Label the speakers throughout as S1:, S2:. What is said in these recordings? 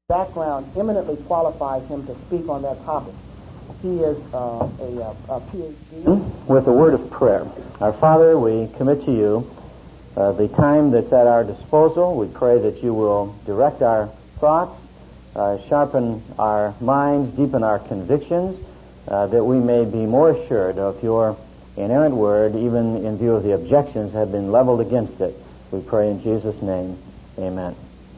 S1: background eminently qualifies him to speak on that topic. He is a Ph.D.
S2: with the word of prayer. Our Father, we commit to you the time that's at our disposal. We pray that you will direct our thoughts, sharpen our minds, deepen our convictions, that we may be more assured of your inerrant word, even in view of the objections that have been leveled against it. We pray in Jesus' name. Amen.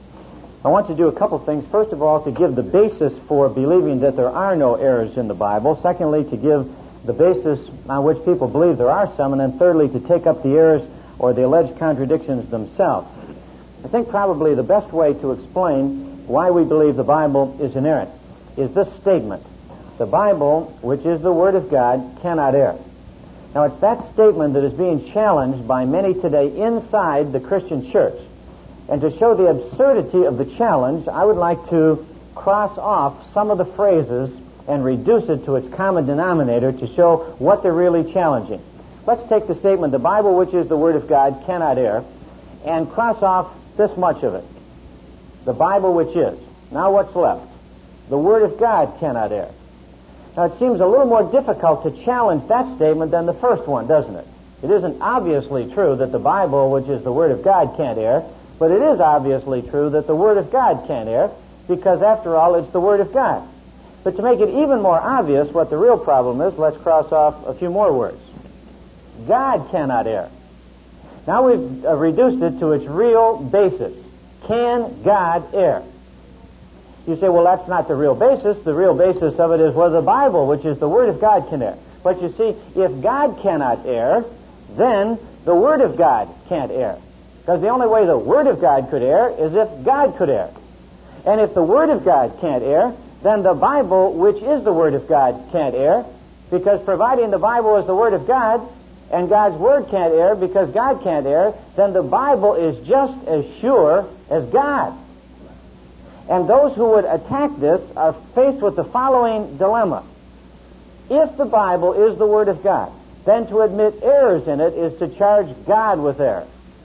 S2: I want to do a couple things. First of all, to give the basis for believing that there are no errors in the Bible. Secondly, to give the basis on which people believe there are some. And then thirdly, to take up the errors or the alleged contradictions themselves. I think probably the best way to explain why we believe the Bible is inerrant is this statement. The Bible, which is the Word of God, cannot err. Now, it's that statement that is being challenged by many today inside the Christian church. And to show the absurdity of the challenge, I would like to cross off some of the phrases and reduce it to its common denominator to show what they're really challenging. Let's take the statement, the Bible, which is the Word of God, cannot err, and cross off this much of it. The Bible, which is. Now what's left? The Word of God cannot err. Now it seems a little more difficult to challenge that statement than the first one, doesn't it? It isn't obviously true that the Bible, which is the Word of God, can't err. But it is obviously true that the Word of God can't err, because after all, it's the Word of God. But to make it even more obvious what the real problem is, let's cross off a few more words. God cannot err. Now we've reduced it to its real basis. Can God err? You say, well, that's not the real basis. The real basis of it is, well, the Bible, which is the Word of God, can err. But you see, if God cannot err, then the Word of God can't err. Because the only way the Word of God could err is if God could err. And if the Word of God can't err, then the Bible, which is the Word of God, can't err. Because providing the Bible is the Word of God, and God's Word can't err because God can't err, then the Bible is just as sure as God. And those who would attack this are faced with the following dilemma. If the Bible is the Word of God, then to admit errors in it is to charge God with error.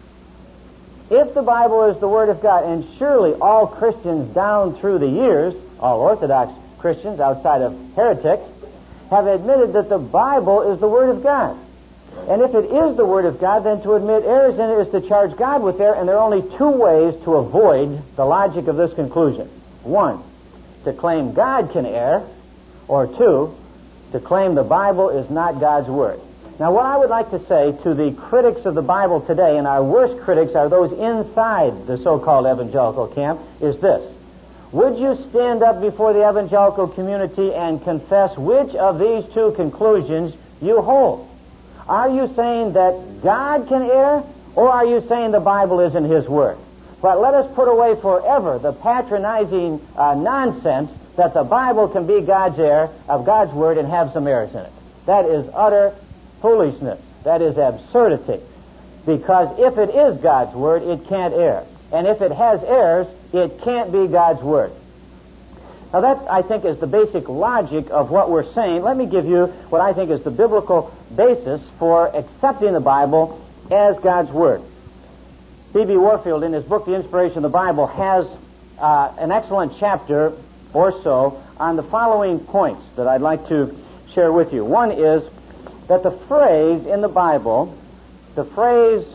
S2: If the Bible is the Word of God, and surely all Christians down through the years, all Orthodox Christians outside of heretics, have admitted that the Bible is the Word of God. And if it is the Word of God, then to admit errors in it is to charge God with error, and there are only two ways to avoid the logic of this conclusion. One, to claim God can err, or two, to claim the Bible is not God's Word. Now, what I would like to say to the critics of the Bible today, and our worst critics are those inside the so-called evangelical camp, is this. Would you stand up before the evangelical community and confess which of these two conclusions you hold? Are you saying that God can err, or are you saying the Bible isn't His Word? But let us put away forever the patronizing nonsense that the Bible can be God's Word and have some errors in it. That is utter foolishness. That is absurdity. Because if it is God's Word, it can't err. And if it has errors, it can't be God's Word. Now that, I think, is the basic logic of what we're saying. Let me give you what I think is the biblical basis for accepting the Bible as God's Word. B.B. Warfield, in his book, The Inspiration of the Bible, has an excellent chapter or so on the following points that I'd like to share with you. One is that the phrase in the Bible, the phrase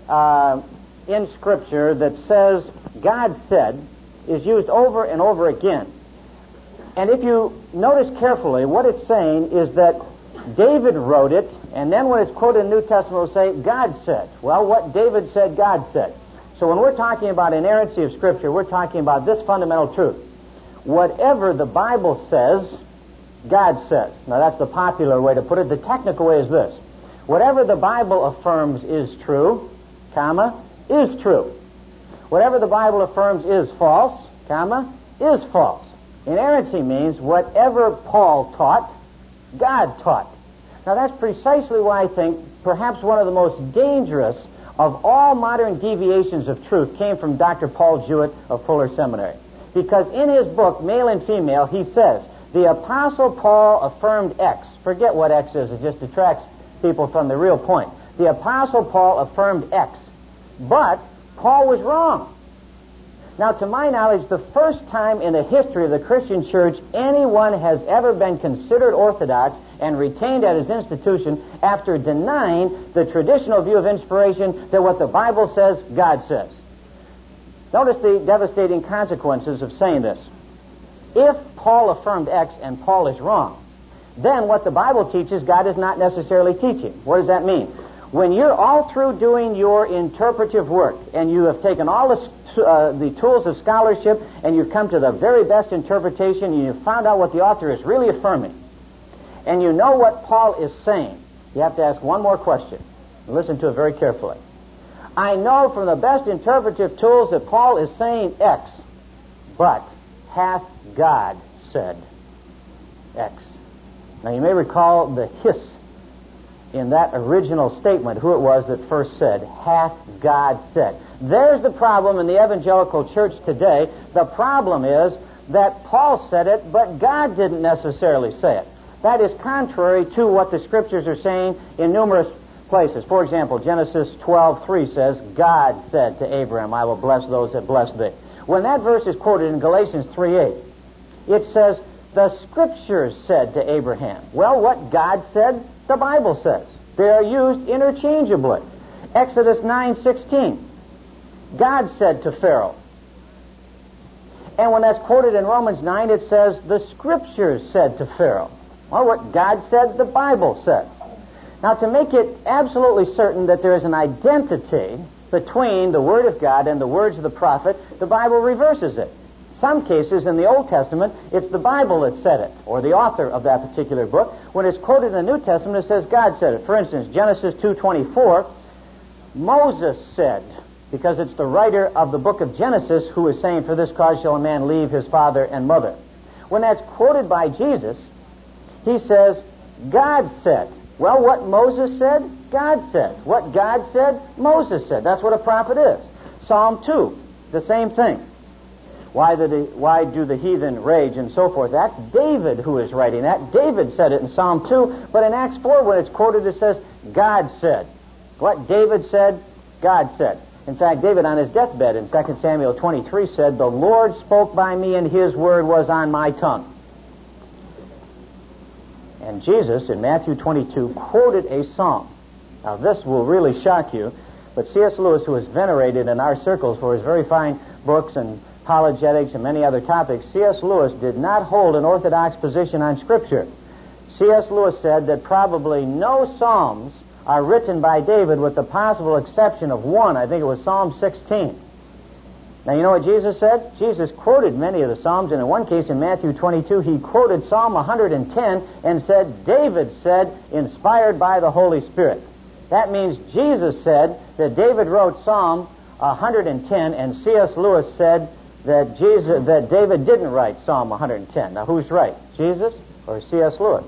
S2: in Scripture that says, God said, is used over and over again. And if you notice carefully, what it's saying is that David wrote it, and then when it's quoted in the New Testament, it will say, God said. Well, what David said, God said. So when we're talking about inerrancy of Scripture, we're talking about this fundamental truth. Whatever the Bible says, God says. Now that's the popular way to put it. The technical way is this. Whatever the Bible affirms is true, comma, is true. Whatever the Bible affirms is false, comma, is false. Inerrancy means whatever Paul taught, God taught. Now that's precisely why I think perhaps one of the most dangerous of all modern deviations of truth came from Dr. Paul Jewett of Fuller Seminary. Because in his book, Male and Female, he says, the Apostle Paul affirmed X. Forget what X is. It just detracts people from the real point. The Apostle Paul affirmed X. But Paul was wrong. Now, to my knowledge, the first time in the history of the Christian church anyone has ever been considered orthodox and retained at his institution after denying the traditional view of inspiration that what the Bible says, God says. Notice the devastating consequences of saying this. If Paul affirmed X and Paul is wrong, then what the Bible teaches, God is not necessarily teaching. What does that mean? When you're all through doing your interpretive work and you have taken all the tools of scholarship and you've come to the very best interpretation and you've found out what the author is really affirming, and you know what Paul is saying, you have to ask one more question. Listen to it very carefully. I know from the best interpretive tools that Paul is saying X, but hath God said X? Now you may recall the hiss in that original statement, who it was that first said, hath God said. There's the problem in the evangelical church today. The problem is that Paul said it, but God didn't necessarily say it. That is contrary to what the Scriptures are saying in numerous places. For example, Genesis 12:3 says, God said to Abraham, I will bless those that bless thee. When that verse is quoted in Galatians 3:8, it says, the Scriptures said to Abraham. Well, what God said, the Bible says. They are used interchangeably. Exodus 9:16, God said to Pharaoh. And when that's quoted in Romans 9, it says, the Scriptures said to Pharaoh. Well, what God said, the Bible says. Now, to make it absolutely certain that there is an identity between the Word of God and the words of the prophet, the Bible reverses it. Some cases in the Old Testament, it's the Bible that said it, or the author of that particular book. When it's quoted in the New Testament, it says God said it. For instance, Genesis 2:24, Moses said, because it's the writer of the book of Genesis who is saying, for this cause shall a man leave his father and mother. When that's quoted by Jesus, he says, God said. Well, what Moses said, God said. What God said, Moses said. That's what a prophet is. Psalm 2, the same thing. Why do the heathen rage and so forth? That's David who is writing that. David said it in Psalm 2, but in Acts 4 when it's quoted it says, God said. What David said, God said. In fact, David on his deathbed in 2 Samuel 23 said, the Lord spoke by me and his word was on my tongue. And Jesus in Matthew 22 quoted a psalm. Now this will really shock you, but C.S. Lewis, who is venerated in our circles for his very fine books and apologetics and many other topics, C.S. Lewis did not hold an orthodox position on Scripture. C.S. Lewis said that probably no psalms are written by David with the possible exception of one. I think it was Psalm 16. Now you know what Jesus said? Jesus quoted many of the Psalms, and in one case in Matthew 22 he quoted Psalm 110 and said, David said, inspired by the Holy Spirit. That means Jesus said that David wrote Psalm 110, and C.S. Lewis said that David didn't write Psalm 110. Now who's right, Jesus or C.S. Lewis?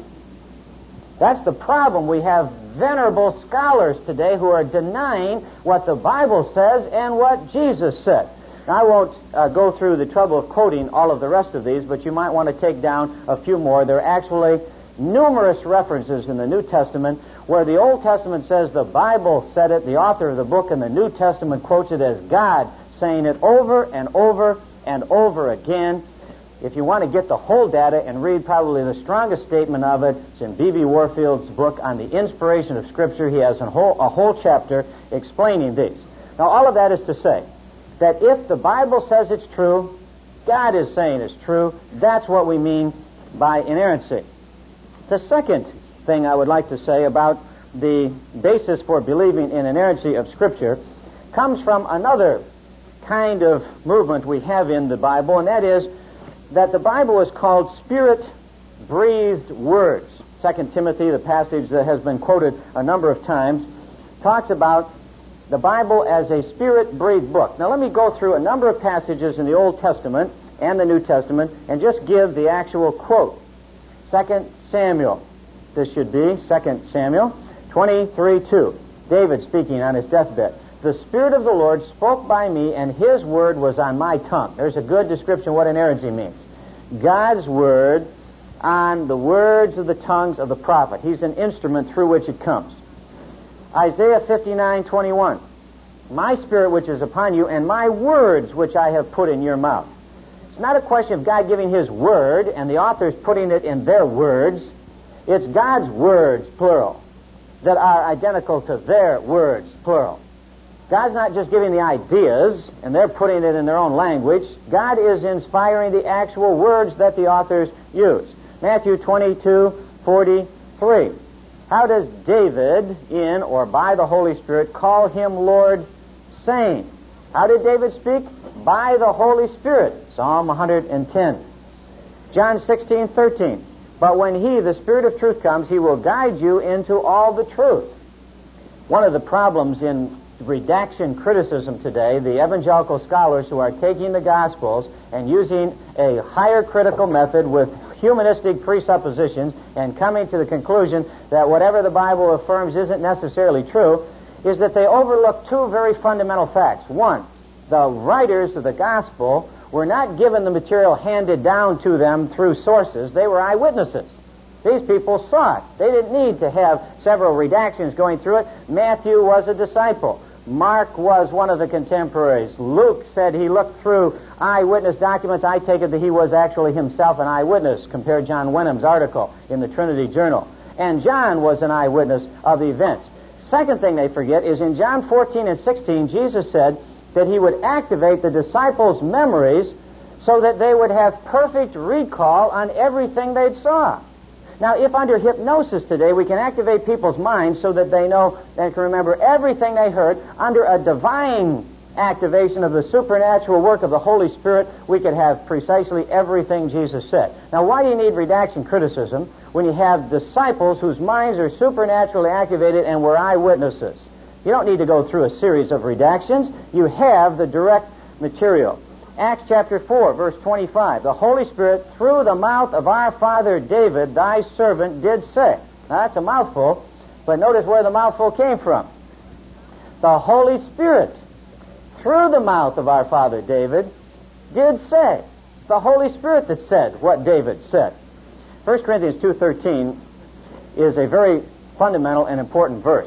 S2: That's the problem. We have venerable scholars today who are denying what the Bible says and what Jesus said. Now, I won't go through the trouble of quoting all of the rest of these, but you might want to take down a few more. There are actually numerous references in the New Testament where the Old Testament says the Bible said it, the author of the book, and the New Testament quotes it as God saying it over and over and over again. If you want to get the whole data and read probably the strongest statement of it, it's in B.B. Warfield's book on the inspiration of Scripture. He has a whole chapter explaining these. Now, all of that is to say that if the Bible says it's true, God is saying it's true. That's what we mean by inerrancy. The second thing I would like to say about the basis for believing in inerrancy of Scripture comes from another kind of movement we have in the Bible, and that is that the Bible is called Spirit-breathed words. 2 Timothy, the passage that has been quoted a number of times, talks about the Bible as a Spirit-breathed book. Now let me go through a number of passages in the Old Testament and the New Testament and just give the actual quote. 2 Samuel. This should be 2 Samuel 23:2. David speaking on his deathbed. The Spirit of the Lord spoke by me, and His word was on my tongue. There's a good description of what inerrancy means. God's word on the words of the tongues of the prophet. He's an instrument through which it comes. Isaiah 59:21. my Spirit which is upon you, and my words which I have put in your mouth. It's not a question of God giving His Word and the authors putting it in their words. It's God's words, plural, that are identical to their words, plural. God's not just giving the ideas and they're putting it in their own language. God is inspiring the actual words that the authors use. Matthew 22:43. How does David, in or by the Holy Spirit, call Him Lord, saying? How did David speak? By the Holy Spirit. Psalm 110. John 16:13. But when He, the Spirit of truth, comes, He will guide you into all the truth. One of the problems in redaction criticism today, the evangelical scholars who are taking the Gospels and using a higher critical method with humanistic presuppositions and coming to the conclusion that whatever the Bible affirms isn't necessarily true, is that they overlook two very fundamental facts. One, the writers of the Gospel were not given the material handed down to them through sources. They were eyewitnesses. These people saw it. They didn't need to have several redactions going through it. Matthew was a disciple. Mark was one of the contemporaries. Luke said he looked through eyewitness documents. I take it that he was actually himself an eyewitness. Compare John Wenham's article in the Trinity Journal. And John was an eyewitness of the events. Second thing they forget is in John 14 and 16, Jesus said that He would activate the disciples' memories so that they would have perfect recall on everything they'd saw. Now, if under hypnosis today we can activate people's minds so that they know and can remember everything they heard, under a divine activation of the supernatural work of the Holy Spirit, we could have precisely everything Jesus said. Now, why do you need redaction criticism when you have disciples whose minds are supernaturally activated and were eyewitnesses? You don't need to go through a series of redactions. You have the direct material. Acts chapter 4, verse 25. The Holy Spirit, through the mouth of our father David, thy servant, did say. Now, that's a mouthful, but notice where the mouthful came from. The Holy Spirit, through the mouth of our father David, did say. It's the Holy Spirit that said what David said. 1 Corinthians 2:13 is a very fundamental and important verse.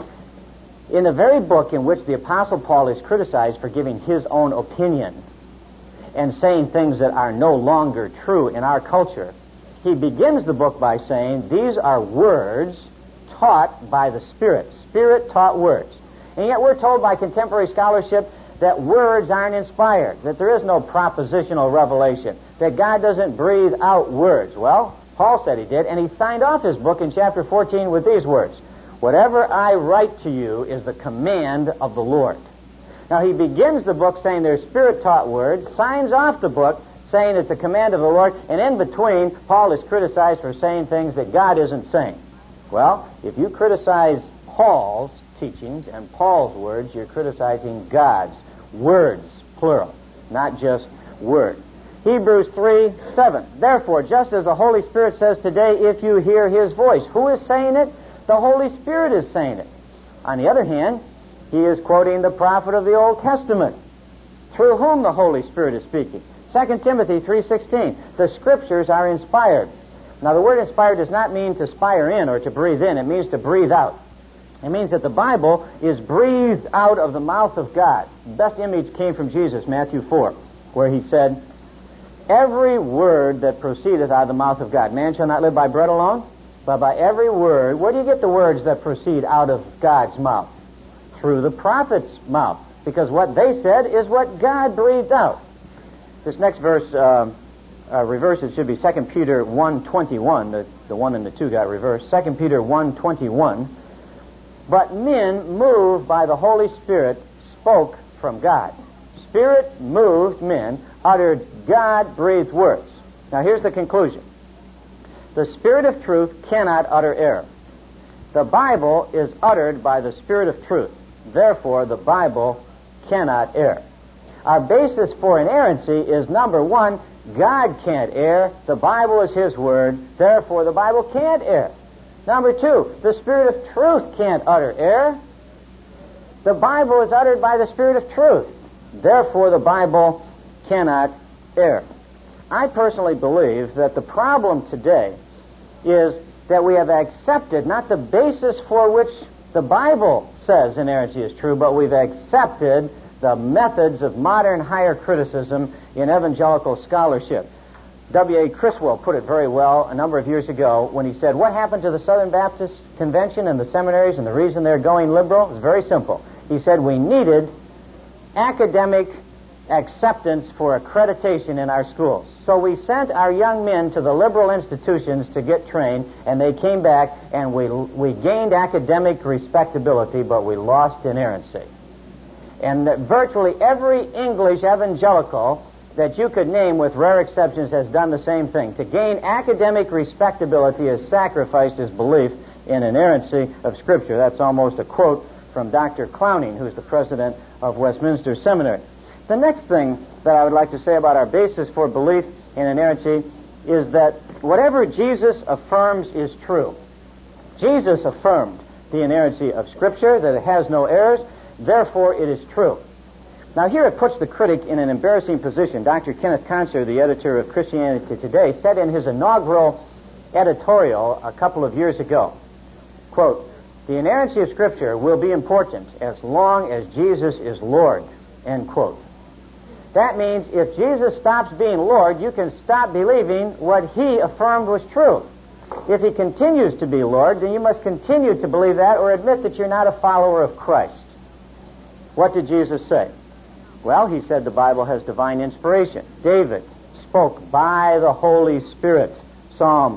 S2: In the very book in which the Apostle Paul is criticized for giving his own opinion and saying things that are no longer true in our culture, he begins the book by saying, these are words taught by the Spirit. Spirit-taught words. And yet we're told by contemporary scholarship that words aren't inspired, that there is no propositional revelation, that God doesn't breathe out words. Well, Paul said He did, and he signed off his book in chapter 14 with these words, whatever I write to you is the command of the Lord. Now, he begins the book saying they're Spirit-taught words, signs off the book saying it's the command of the Lord, and in between, Paul is criticized for saying things that God isn't saying. Well, if you criticize Paul's teachings and Paul's words, you're criticizing God's words, plural, not just word. Hebrews 3:7. Therefore, just as the Holy Spirit says today, if you hear His voice. Who is saying it? The Holy Spirit is saying it. On the other hand, he is quoting the prophet of the Old Testament, through whom the Holy Spirit is speaking. 2 Timothy 3:16. The Scriptures are inspired. Now, the word inspired does not mean to spire in or to breathe in. It means to breathe out. It means that the Bible is breathed out of the mouth of God. The best image came from Jesus, Matthew 4, where He said, every word that proceedeth out of the mouth of God. Man shall not live by bread alone, but by every word. Where do you get the words that proceed out of God's mouth? Through the prophet's mouth. Because what they said is what God breathed out. This next verse reverses, should be 2 Peter 1:21. The 1 and the 2 got reversed. 2 Peter 1:21. But men, moved by the Holy Spirit, spoke from God. Spirit-moved men uttered God-breathed words. Now, here's the conclusion. The Spirit of truth cannot utter error. The Bible is uttered by the Spirit of truth. Therefore, the Bible cannot err. Our basis for inerrancy is, number one, God can't err. The Bible is His Word. Therefore, the Bible can't err. Number two, the Spirit of truth can't utter error. The Bible is uttered by the Spirit of truth. Therefore, the Bible cannot err. I personally believe that the problem today is that we have accepted not the basis for which the Bible says inerrancy is true, but we've accepted the methods of modern higher criticism in evangelical scholarship. W.A. Criswell put it very well a number of years ago when he said, what happened to the Southern Baptist Convention and the seminaries and the reason they're going liberal is very simple. He said we needed academic acceptance for accreditation in our schools. So we sent our young men to the liberal institutions to get trained, and they came back, and we gained academic respectability, but we lost inerrancy. And virtually every English evangelical that you could name, with rare exceptions, has done the same thing. To gain academic respectability has sacrificed his belief in inerrancy of Scripture. That's almost a quote from Dr. Clowning, who's the president of Westminster Seminary. The next thing that I would like to say about our basis for belief in inerrancy is that whatever Jesus affirms is true. Jesus affirmed the inerrancy of Scripture, that it has no errors, therefore it is true. Now here it puts the critic in an embarrassing position. Dr. Kenneth Conser, the editor of Christianity Today, said in his inaugural editorial a couple of years ago, quote, the inerrancy of Scripture will be important as long as Jesus is Lord, end quote. That means if Jesus stops being Lord, you can stop believing what he affirmed was true. If he continues to be Lord, then you must continue to believe that or admit that you're not a follower of Christ. What did Jesus say? Well, he said the Bible has divine inspiration. David spoke by the Holy Spirit. Psalm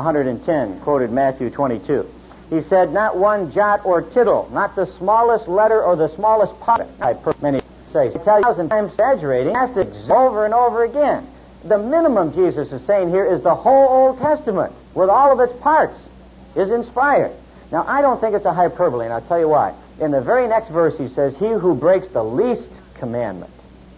S2: 110 quoted Matthew 22. He said, not one jot or tittle, not the smallest letter or the smallest part. Many say, I tell you 1,000 times exaggerating, has to over and over again. The minimum Jesus is saying here is the whole Old Testament, with all of its parts, is inspired. Now, I don't think it's a hyperbole, and I'll tell you why. In the very next verse, he says, he who breaks the least commandment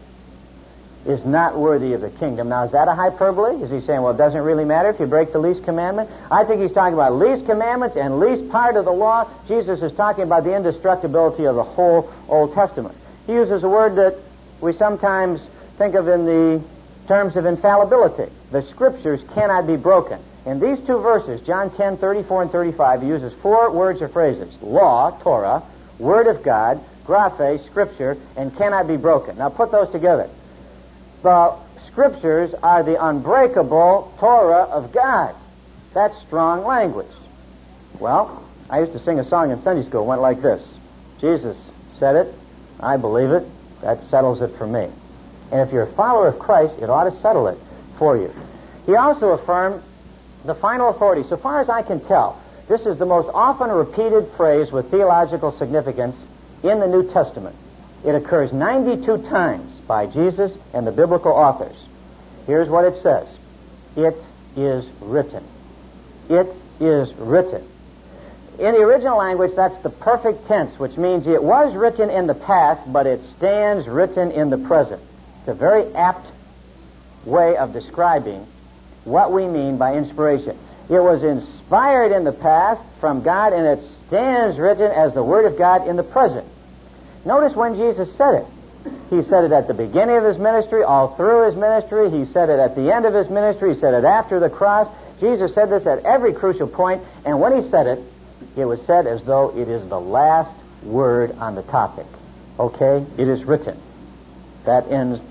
S2: is not worthy of the kingdom. Now, is that a hyperbole? Is he saying, well, it doesn't really matter if you break the least commandment? I think he's talking about least commandments and least part of the law. Jesus is talking about the indestructibility of the whole Old Testament. He uses a word that we sometimes think of in the terms of infallibility. The Scriptures cannot be broken. In these two verses, John 10, 34 and 35, he uses four words or phrases. Law, Torah, Word of God, graphe, Scripture, and cannot be broken. Now put those together. The Scriptures are the unbreakable Torah of God. That's strong language. Well, I used to sing a song in Sunday school. It went like this. Jesus said it. I believe it. That settles it for me. And if you're a follower of Christ, it ought to settle it for you. He also affirmed the final authority. So far as I can tell, this is the most often repeated phrase with theological significance in the New Testament. It occurs 92 times by Jesus and the biblical authors. Here's what it says. It is written. It is written. In the original language, that's the perfect tense, which means it was written in the past, but it stands written in the present. It's a very apt way of describing what we mean by inspiration. It was inspired in the past from God, and it stands written as the Word of God in the present. Notice when Jesus said it. He said it at the beginning of his ministry, all through his ministry. He said it at the end of his ministry. He said it after the cross. Jesus said this at every crucial point, and when he said it, it was said as though it is the last word on the topic. Okay? It is written. That ends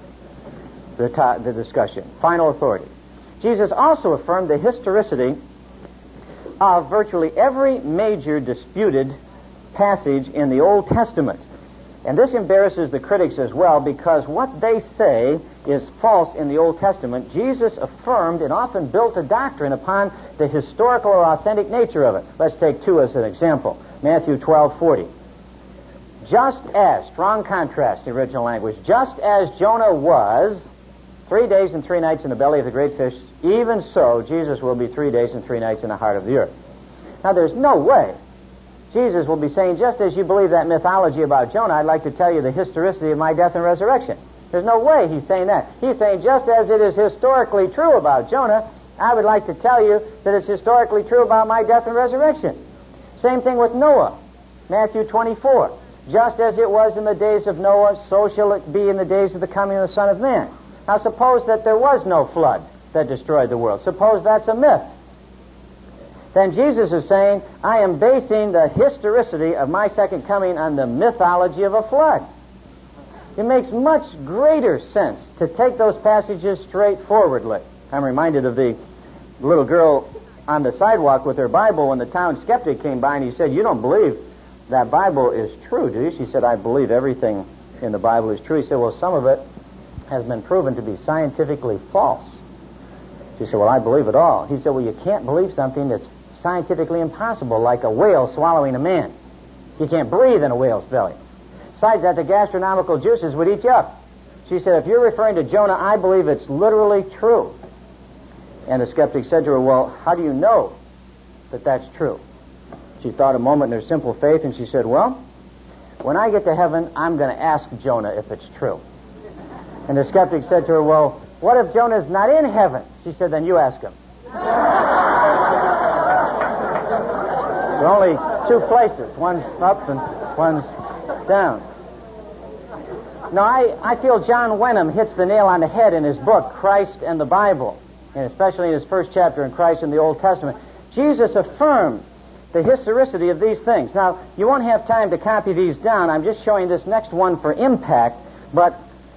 S2: the discussion. Final authority. Jesus also affirmed the historicity of virtually every major disputed passage in the Old Testament. And this embarrasses the critics as well, because what they say is false in the Old Testament. Jesus affirmed and often built a doctrine upon the historical or authentic nature of it. Let's take two as an example. Matthew 12:40. Just as, strong contrast, the original language, just as Jonah was 3 days and 3 nights in the belly of the great fish, even so Jesus will be 3 days and 3 nights in the heart of the earth. Now there's no way Jesus will be saying, just as you believe that mythology about Jonah, I'd like to tell you the historicity of my death and resurrection. There's no way he's saying that. He's saying, just as it is historically true about Jonah, I would like to tell you that it's historically true about my death and resurrection. Same thing with Noah. Matthew 24. Just as it was in the days of Noah, so shall it be in the days of the coming of the Son of Man. Now suppose that there was no flood that destroyed the world. Suppose that's a myth. then Jesus is saying, I am basing the historicity of my second coming on the mythology of a flood. It makes much greater sense to take those passages straightforwardly. I'm reminded of the little girl on the sidewalk with her Bible when the town skeptic came by and he said, you don't believe that Bible is true, do you? She said, I believe everything in the Bible is true. He said, well, some of it has been proven to be scientifically false. She said, well, I believe it all. He said, well, you can't believe something that's scientifically impossible, like a whale swallowing a man. You can't breathe in a whale's belly. Besides that, the gastronomical juices would eat you up. She said, if you're referring to Jonah, I believe it's literally true. And the skeptic said to her, well, how do you know that that's true? She thought a moment in her simple faith, and she said, well, when I get to heaven, I'm going to ask Jonah if it's true. And the skeptic said to her, well, what if Jonah's not in heaven? She said, then you ask him. There are only two places. One's up and one's down. Now, I feel John Wenham hits the nail on the head in his book, Christ and the Bible, and especially in his first chapter in Christ in the Old Testament. Jesus affirmed the historicity of these things. Now, you won't have time to copy these down. I'm just showing this next one for impact, but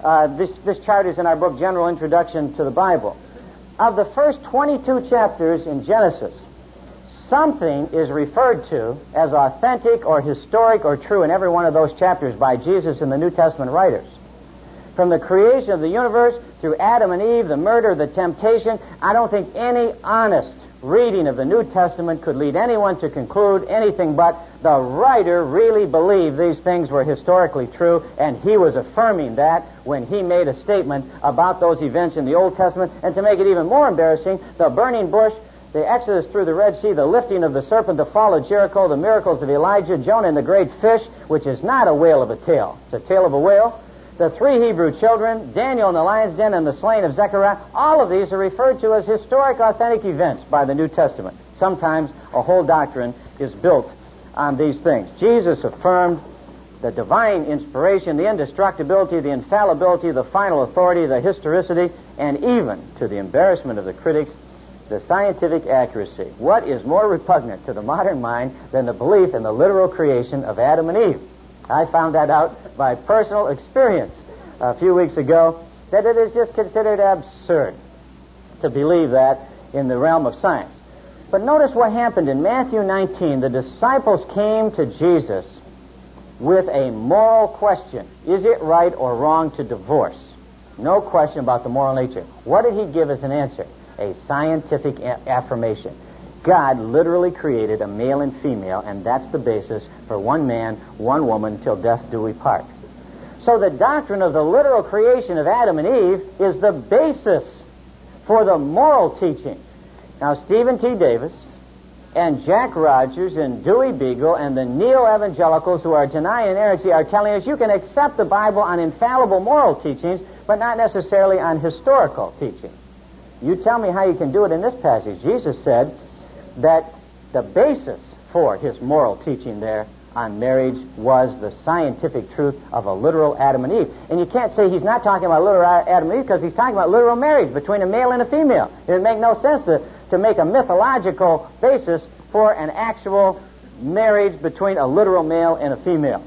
S2: this chart is in our book, General Introduction to the Bible. Of the first 22 chapters in Genesis, something is referred to as authentic or historic or true in every one of those chapters by Jesus and the New Testament writers. From the creation of the universe through Adam and Eve, the murder, the temptation, I don't think any honest reading of the New Testament could lead anyone to conclude anything but the writer really believed these things were historically true, and he was affirming that when he made a statement about those events in the Old Testament. And to make it even more embarrassing, the burning bush, the Exodus through the Red Sea, the lifting of the serpent, the fall of Jericho, the miracles of Elijah, Jonah and the great fish, which is not a whale of a tail, it's a tail of a whale, the three Hebrew children, Daniel in the lion's den, and the slaying of Zechariah, all of these are referred to as historic, authentic events by the New Testament. Sometimes a whole doctrine is built on these things. Jesus affirmed the divine inspiration, the indestructibility, the infallibility, the final authority, the historicity, and even, to the embarrassment of the critics, the scientific accuracy. What is more repugnant to the modern mind than the belief in the literal creation of Adam and Eve? I found that out by personal experience a few weeks ago, that it is just considered absurd to believe that in the realm of science. But notice what happened in Matthew 19. The disciples came to Jesus with a moral question. Is it right or wrong to divorce? No question about the moral nature. What did he give as an answer? A scientific affirmation. God literally created a male and female, and that's the basis for one man, one woman, till death do we part. So the doctrine of the literal creation of Adam and Eve is the basis for the moral teaching. Now, Stephen T. Davis and Jack Rogers and Dewey Beagle and the neo-evangelicals who are denying inerrancy are telling us you can accept the Bible on infallible moral teachings, but not necessarily on historical teaching. You tell me how you can do it in this passage. Jesus said that the basis for his moral teaching there on marriage was the scientific truth of a literal Adam and Eve. And you can't say he's not talking about literal Adam and Eve because he's talking about literal marriage between a male and a female. It would make no sense to make a mythological basis for an actual marriage between a literal male and a female.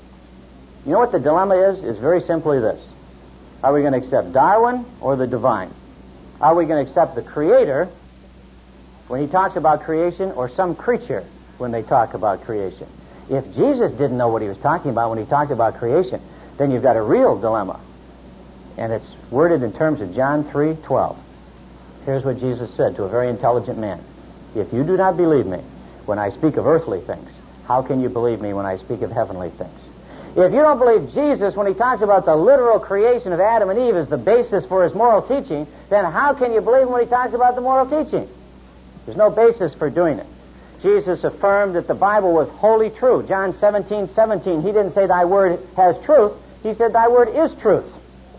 S2: You know what the dilemma is? It's very simply this. Are we going to accept Darwin or the divine? Are we going to accept the Creator when he talks about creation, or some creature when they talk about creation? If Jesus didn't know what he was talking about when he talked about creation, then you've got a real dilemma. And it's worded in terms of John 3:12. Here's what Jesus said to a very intelligent man. If you do not believe me when I speak of earthly things, how can you believe me when I speak of heavenly things? If you don't believe Jesus when he talks about the literal creation of Adam and Eve as the basis for his moral teaching, then how can you believe him when he talks about the moral teaching? There's no basis for doing it. Jesus affirmed that the Bible was wholly true. John 17:17, he didn't say thy word has truth. He said thy word is truth.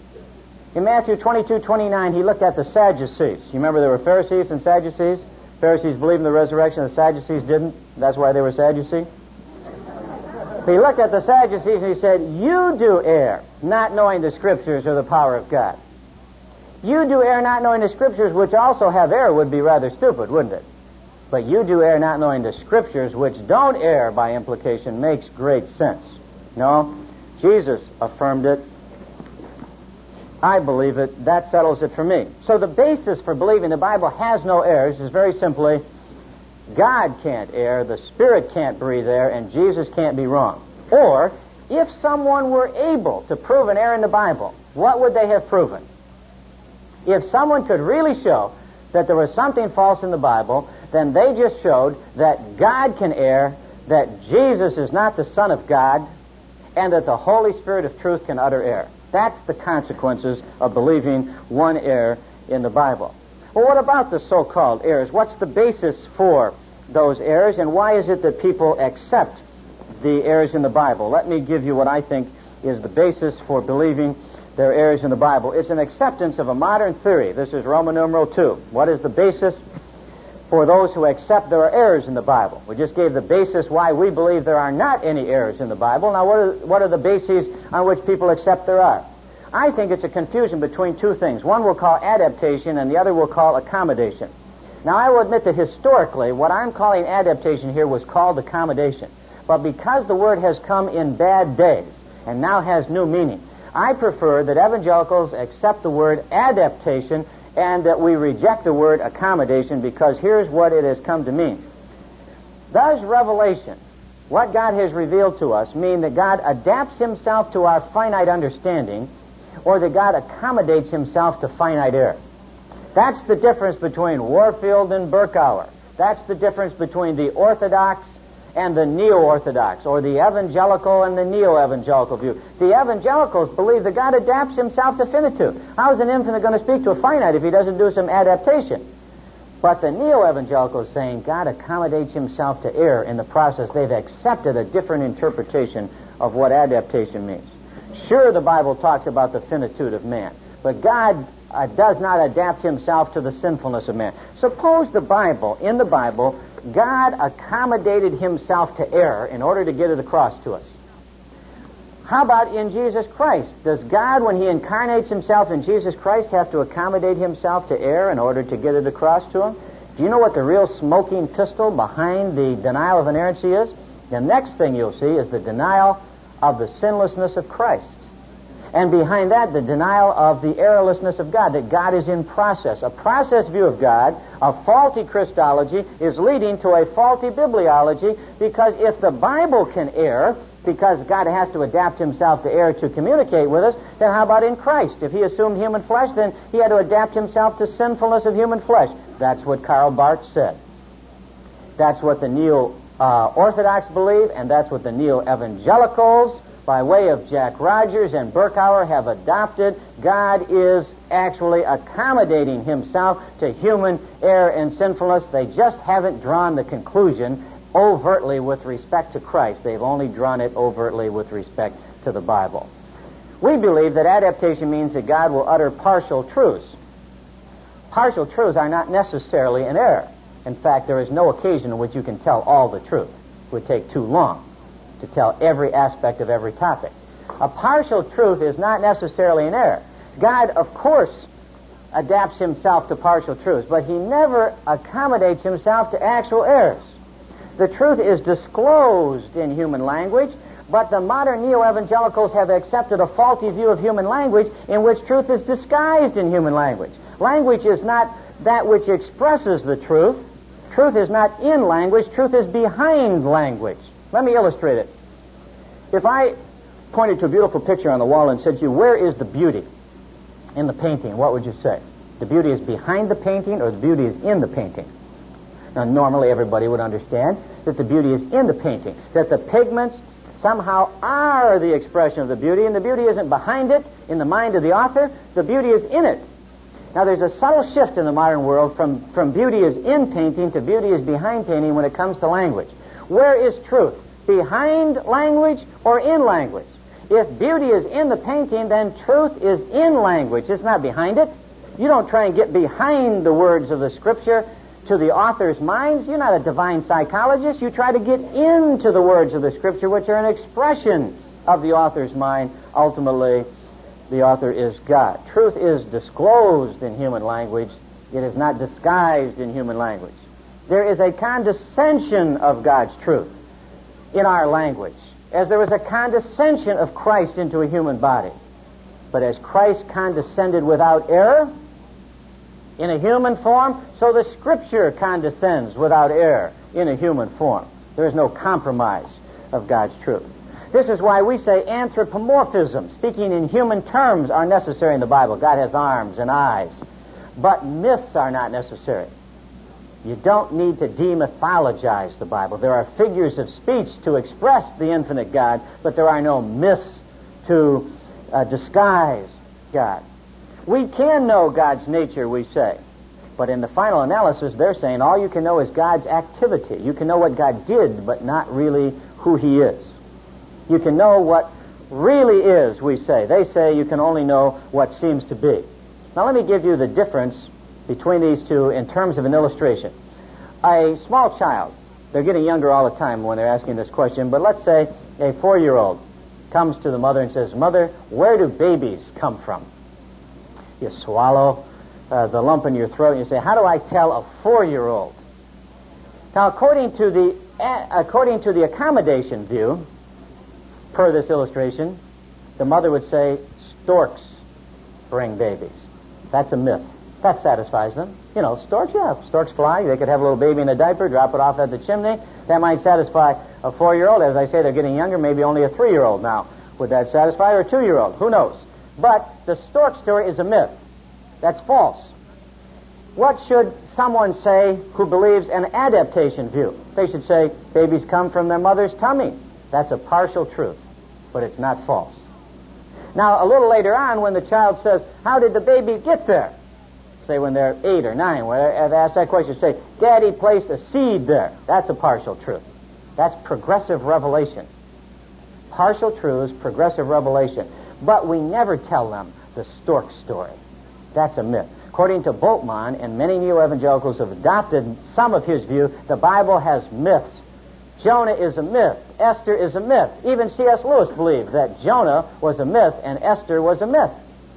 S2: In Matthew 22:29, he looked at the Sadducees. You remember there were Pharisees and Sadducees? Pharisees believed in the resurrection, the Sadducees didn't. That's why they were Sadducees. He looked at the Sadducees and he said, you do err, not knowing the Scriptures or the power of God. You do err not knowing the Scriptures, which also have error, would be rather stupid, wouldn't it? But you do err not knowing the Scriptures, which don't err by implication, makes great sense. No, Jesus affirmed it. I believe it. That settles it for me. So the basis for believing the Bible has no errors is very simply, God can't err, the Spirit can't breathe error, and Jesus can't be wrong. Or, if someone were able to prove an error in the Bible, what would they have proven? If someone could really show that there was something false in the Bible, then they just showed that God can err, that Jesus is not the Son of God, and that the Holy Spirit of truth can utter error. That's the consequences of believing one error in the Bible. Well, what about the so-called errors? What's the basis for those errors, and why is it that people accept the errors in the Bible? Let me give you what I think is the basis for believing there are errors in the Bible. It's an acceptance of a modern theory. This is Roman numeral 2. What is the basis for those who accept there are errors in the Bible? We just gave the basis why we believe there are not any errors in the Bible. Now, what are the bases on which people accept there are? I think it's a confusion between two things. One we'll call adaptation, and the other we'll call accommodation. Now, I will admit that historically, what I'm calling adaptation here was called accommodation. But because the word has come in bad days and now has new meaning, I prefer that evangelicals accept the word adaptation and that we reject the word accommodation, because here's what it has come to mean. Does revelation, what God has revealed to us, mean that God adapts himself to our finite understanding, or that God accommodates himself to finite error? That's the difference between Warfield and Berkouwer. That's the difference between the Orthodox and the Neo-Orthodox, or the evangelical and the Neo-Evangelical view. The evangelicals believe that God adapts himself to finitude. How is an infinite going to speak to a finite if he doesn't do some adaptation? But the Neo-Evangelical is saying God accommodates himself to error in the process. They've accepted a different interpretation of what adaptation means. Sure, the Bible talks about the finitude of man, but God does not adapt himself to the sinfulness of man. Suppose in the Bible, God accommodated himself to error in order to get it across to us. How about in Jesus Christ? Does God, when he incarnates himself in Jesus Christ, have to accommodate himself to error in order to get it across to him? Do you know what the real smoking pistol behind the denial of inerrancy is? The next thing you'll see is the denial of the sinlessness of Christ. And behind that, the denial of the errorlessness of God, that God is in process. A process view of God, a faulty Christology, is leading to a faulty bibliology, because if the Bible can err, because God has to adapt himself to error to communicate with us, then how about in Christ? If he assumed human flesh, then he had to adapt himself to sinfulness of human flesh. That's what Karl Barth said. That's what the Neo-Orthodox believe, and that's what the Neo-Evangelicals, by way of Jack Rogers and Berkouwer, have adopted. God is actually accommodating himself to human error and sinfulness. They just haven't drawn the conclusion overtly with respect to Christ. They've only drawn it overtly with respect to the Bible. We believe that adaptation means that God will utter partial truths. Partial truths are not necessarily an error. In fact, there is no occasion in which you can tell all the truth. It would take too long to tell every aspect of every topic. A partial truth is not necessarily an error. God, of course, adapts himself to partial truths, but he never accommodates himself to actual errors. The truth is disclosed in human language, but the modern neo-evangelicals have accepted a faulty view of human language in which truth is disguised in human language. Language is not that which expresses the truth. Truth is not in language. Truth is behind language. Let me illustrate it. If I pointed to a beautiful picture on the wall and said to you, where is the beauty in the painting, what would you say? The beauty is behind the painting, or the beauty is in the painting? Now, normally everybody would understand that the beauty is in the painting, that the pigments somehow are the expression of the beauty, and the beauty isn't behind it in the mind of the author, the beauty is in it. Now, there's a subtle shift in the modern world from beauty is in painting to beauty is behind painting when it comes to language. Where is truth? Behind language or in language? If beauty is in the painting, then truth is in language. It's not behind it. You don't try and get behind the words of the Scripture to the author's minds. You're not a divine psychologist. You try to get into the words of the Scripture, which are an expression of the author's mind. Ultimately, the author is God. Truth is disclosed in human language. It is not disguised in human language. There is a condescension of God's truth in our language, as there was a condescension of Christ into a human body. But as Christ condescended without error in a human form, so the Scripture condescends without error in a human form. There is no compromise of God's truth. This is why we say anthropomorphism, speaking in human terms, are necessary in the Bible. God has arms and eyes. But myths are not necessary. You don't need to demythologize the Bible. There are figures of speech to express the infinite God, but there are no myths to disguise God. We can know God's nature, we say. But in the final analysis, they're saying all you can know is God's activity. You can know what God did, but not really who He is. You can know what really is, we say. They say you can only know what seems to be. Now let me give you the difference between these two in terms of an illustration. A small child, they're getting younger all the time when they're asking this question, but let's say a 4-year-old comes to the mother and says, "Mother, where do babies come from?" You swallow the lump in your throat and you say, "How do I tell a 4-year-old?" Now, according to the accommodation view, per this illustration, the mother would say, "Storks bring babies." That's a myth. That satisfies them. You know, storks, yeah, storks fly. They could have a little baby in a diaper, drop it off at the chimney. That might satisfy a 4-year-old. As I say, they're getting younger, maybe only a 3-year-old now. Would that satisfy, or a 2-year-old? Who knows? But the stork story is a myth. That's false. What should someone say who believes an adaptation view? They should say, babies come from their mother's tummy. That's a partial truth, but it's not false. Now, a little later on, when the child says, "How did the baby get there?" Say when they're 8 or 9, when they ask that question, say, "Daddy placed a seed there." That's a partial truth. That's progressive revelation. Partial truths, progressive revelation. But we never tell them the stork story. That's a myth. According to Bultmann, and many neo-evangelicals have adopted some of his view, the Bible has myths. Jonah is a myth. Esther is a myth. Even C.S. Lewis believed that Jonah was a myth and Esther was a myth.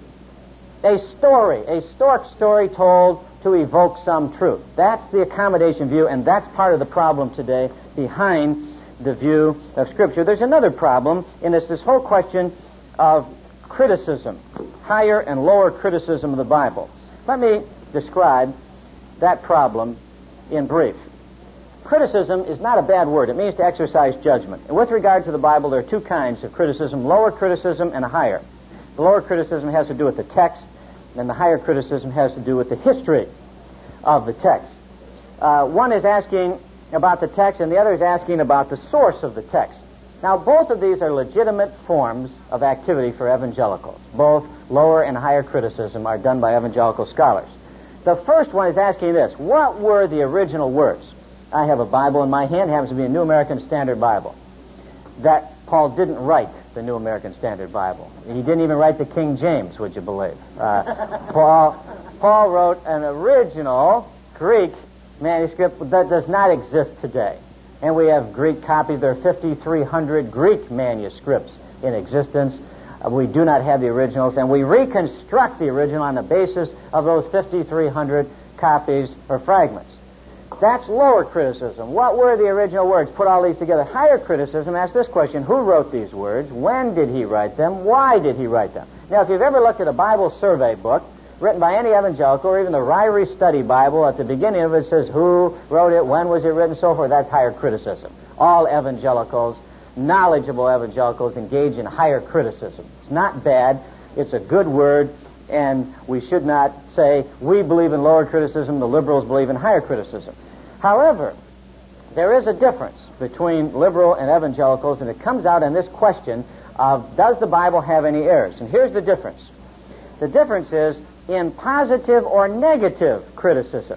S2: A story, a stork story told to evoke some truth. That's the accommodation view, and that's part of the problem today behind the view of Scripture. There's another problem in this whole question of criticism, higher and lower criticism of the Bible. Let me describe that problem in brief. Criticism is not a bad word. It means to exercise judgment. And with regard to the Bible, there are two kinds of criticism, lower criticism and a higher. The lower criticism has to do with the text, and the higher criticism has to do with the history of the text. One is asking about the text, and the other is asking about the source of the text. Now, both of these are legitimate forms of activity for evangelicals. Both lower and higher criticism are done by evangelical scholars. The first one is asking this: what were the original words? I have a Bible in my hand. It happens to be a New American Standard Bible. That Paul didn't write the New American Standard Bible. He didn't even write the King James, would you believe? Paul wrote an original Greek manuscript that does not exist today. And we have Greek copies. There are 5,300 Greek manuscripts in existence. We do not have the originals, and we reconstruct the original on the basis of those 5,300 copies or fragments. That's lower criticism. What were the original words? Put all these together. Higher criticism asks this question: who wrote these words? When did he write them? Why did he write them? Now, if you've ever looked at a Bible survey book written by any evangelical, or even the Ryrie Study Bible, at the beginning of it says who wrote it, when was it written, so forth, that's higher criticism. All evangelicals, knowledgeable evangelicals, engage in higher criticism. It's not bad. It's a good word, and we should not say we believe in lower criticism, the liberals believe in higher criticism. However, there is a difference between liberal and evangelicals, and it comes out in this question of, does the Bible have any errors? And here's the difference. The difference is in positive or negative criticism.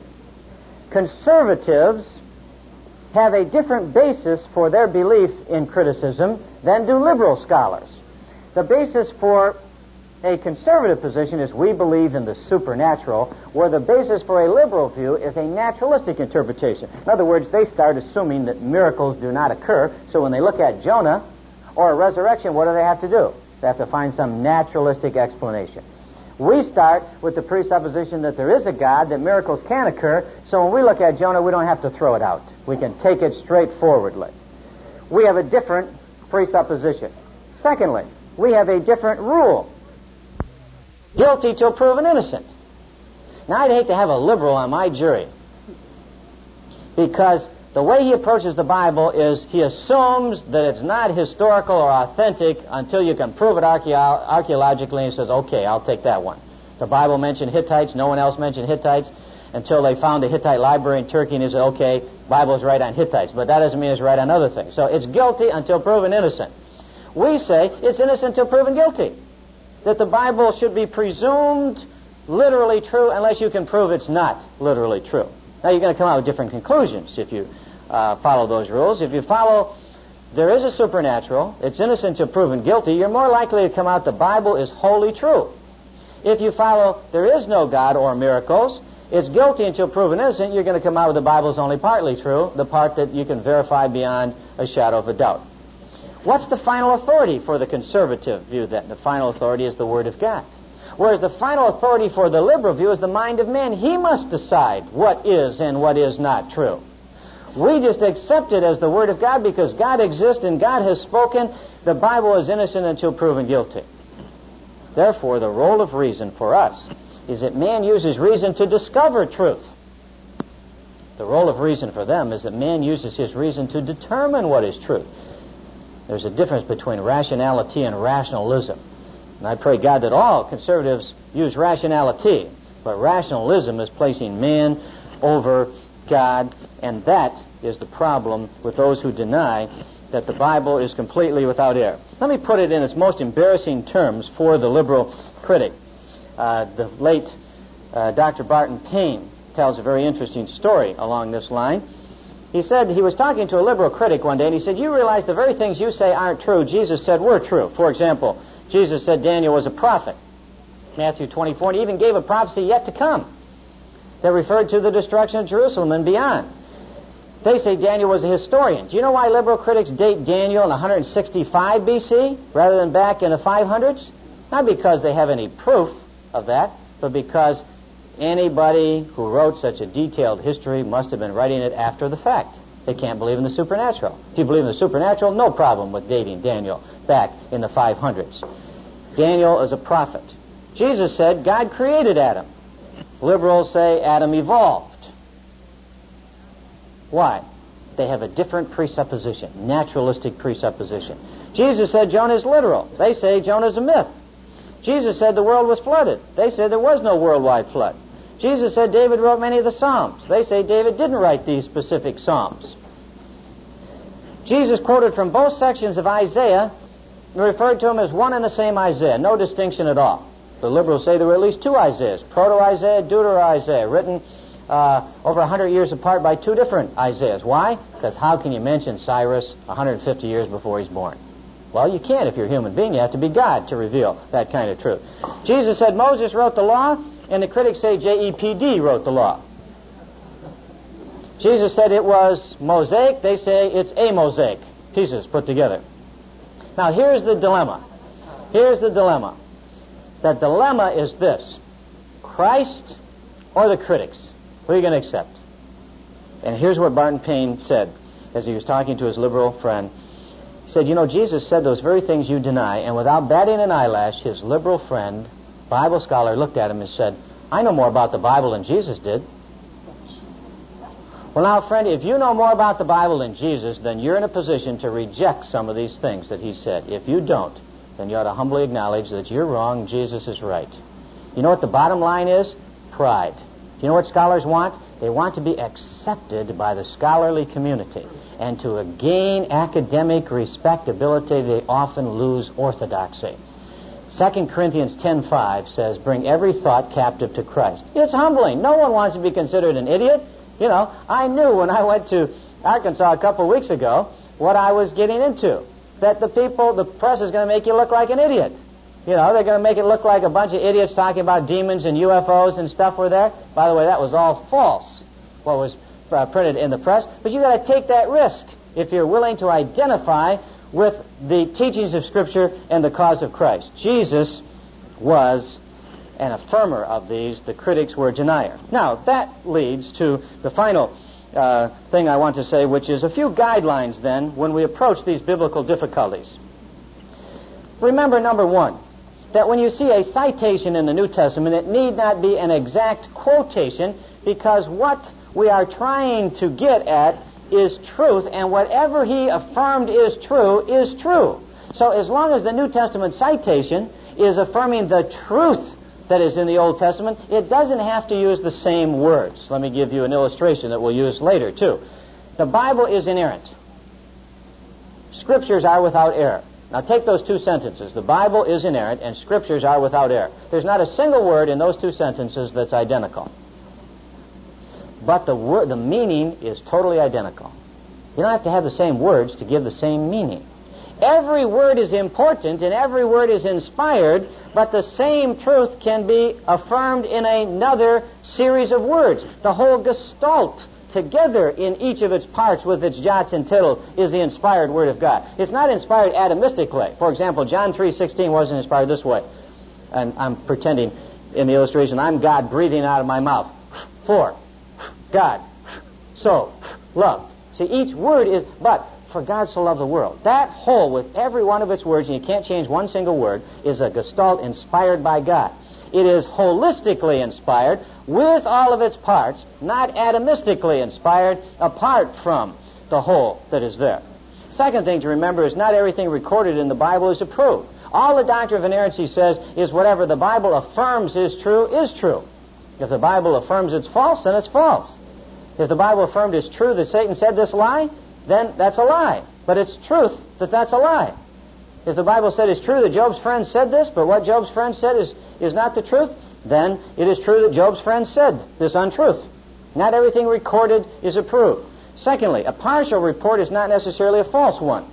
S2: Conservatives have a different basis for their belief in criticism than do liberal scholars. The basis for a conservative position is we believe in the supernatural, where the basis for a liberal view is a naturalistic interpretation. In other words, they start assuming that miracles do not occur, so when they look at Jonah or a resurrection, what do they have to do? They have to find some naturalistic explanation. We start with the presupposition that there is a God, that miracles can occur, so when we look at Jonah, we don't have to throw it out. We can take it straightforwardly. We have a different presupposition. Secondly, we have a different rule. Guilty till proven innocent. Now, I'd hate to have a liberal on my jury, because the way he approaches the Bible is he assumes that it's not historical or authentic until you can prove it archaeologically, and he says, okay, I'll take that one. The Bible mentioned Hittites, no one else mentioned Hittites, until they found a Hittite library in Turkey, and he said, okay, Bible's right on Hittites, but that doesn't mean it's right on other things. So it's guilty until proven innocent. We say it's innocent until proven guilty, that the Bible should be presumed literally true unless you can prove it's not literally true. Now, you're going to come out with different conclusions if you follow those rules. If you follow there is a supernatural, it's innocent till proven guilty, you're more likely to come out the Bible is wholly true. If you follow there is no God or miracles, it's guilty until proven innocent, you're going to come out with the Bible is only partly true, the part that you can verify beyond a shadow of a doubt. What's the final authority for the conservative view then? The final authority is the Word of God. Whereas the final authority for the liberal view is the mind of man. He must decide what is and what is not true. We just accept it as the Word of God because God exists and God has spoken. The Bible is innocent until proven guilty. Therefore, the role of reason for us is that man uses reason to discover truth. The role of reason for them is that man uses his reason to determine what is truth. There's a difference between rationality and rationalism. And I pray God that all conservatives use rationality, but rationalism is placing man over God, and that is the problem with those who deny that the Bible is completely without error. Let me put it in its most embarrassing terms for the liberal critic. The late Dr. Barton Payne tells a very interesting story along this line. He said he was talking to a liberal critic one day, and he said, you realize the very things you say aren't true, Jesus said were true. For example, Jesus said Daniel was a prophet, Matthew 24, and he even gave a prophecy yet to come that referred to the destruction of Jerusalem and beyond. They say Daniel was a historian. Do you know why liberal critics date Daniel in 165 BC rather than back in the 500s? Not because they have any proof of that, but because anybody who wrote such a detailed history must have been writing it after the fact. They can't believe in the supernatural. If you believe in the supernatural, no problem with dating Daniel back in the 500s. Daniel is a prophet. Jesus said God created Adam. Liberals say Adam evolved. Why? They have a different presupposition, naturalistic presupposition. Jesus said Jonah is literal. They say Jonah is a myth. Jesus said the world was flooded. They said there was no worldwide flood. Jesus said David wrote many of the Psalms. They say David didn't write these specific Psalms. Jesus quoted from both sections of Isaiah and referred to them as one and the same Isaiah, no distinction at all. The liberals say there were at least two Isaiahs, Proto-Isaiah, Deutero-Isaiah, written over 100 years apart by two different Isaiahs. Why? Because how can you mention Cyrus 150 years before he's born? Well, you can't if you're a human being. You have to be God to reveal that kind of truth. Jesus said Moses wrote the law, and the critics say J.E.P.D. wrote the law. Jesus said it was mosaic. They say it's a mosaic, pieces put together. Now, here's the dilemma. Here's the dilemma. The dilemma is this: Christ or the critics? What are you going to accept? And here's what Barton Payne said as he was talking to his liberal friend. He said, you know, Jesus said those very things you deny, and without batting an eyelash, his liberal friend, Bible scholar, looked at him and said, I know more about the Bible than Jesus did. Well, now, friend, if you know more about the Bible than Jesus, then you're in a position to reject some of these things that he said. If you don't, then you ought to humbly acknowledge that you're wrong, Jesus is right. You know what the bottom line is? Pride. You know what scholars want? They want to be accepted by the scholarly community. And to gain academic respectability, they often lose orthodoxy. 2 Corinthians 10:5 says, bring every thought captive to Christ. It's humbling. No one wants to be considered an idiot. You know, I knew when I went to Arkansas a couple of weeks ago what I was getting into. That the press is going to make you look like an idiot. You know, they're going to make it look like a bunch of idiots talking about demons and UFOs and stuff were there. By the way, that was all false, what was printed in the press. But you've got to take that risk if you're willing to identify with the teachings of Scripture and the cause of Christ. Jesus was an affirmer of these. The critics were a denier. Now, that leads to the final thing I want to say, which is a few guidelines, then, when we approach these biblical difficulties. Remember, number one, that when you see a citation in the New Testament, it need not be an exact quotation, because what we are trying to get at is truth, and whatever he affirmed is true is true. So as long as the New Testament citation is affirming the truth that is in the Old Testament, it doesn't have to use the same words. Let me give you an illustration that we'll use later, too. The Bible is inerrant. Scriptures are without error. Now take those two sentences. The Bible is inerrant and Scriptures are without error. There's not a single word in those two sentences that's identical. But the meaning is totally identical. You don't have to have the same words to give the same meaning. Every word is important and every word is inspired, but the same truth can be affirmed in another series of words. The whole gestalt together in each of its parts with its jots and tittles is the inspired Word of God. It's not inspired atomistically. For example, John 3:16 wasn't inspired this way. And I'm pretending in the illustration, I'm God breathing out of my mouth. For God, so, loved. See, each word is, but for God so loved the world. That whole, with every one of its words, and you can't change one single word, is a gestalt inspired by God. It is holistically inspired with all of its parts, not atomistically inspired apart from the whole that is there. Second thing to remember is not everything recorded in the Bible is approved. All the doctrine of inerrancy says is whatever the Bible affirms is true is true. If the Bible affirms it's false, then it's false. If the Bible affirmed it's true that Satan said this lie, then that's a lie. But it's truth that that's a lie. If the Bible said it's true that Job's friend said this, but what Job's friend said is not the truth, then it is true that Job's friend said this untruth. Not everything recorded is approved. Secondly, a partial report is not necessarily a false one.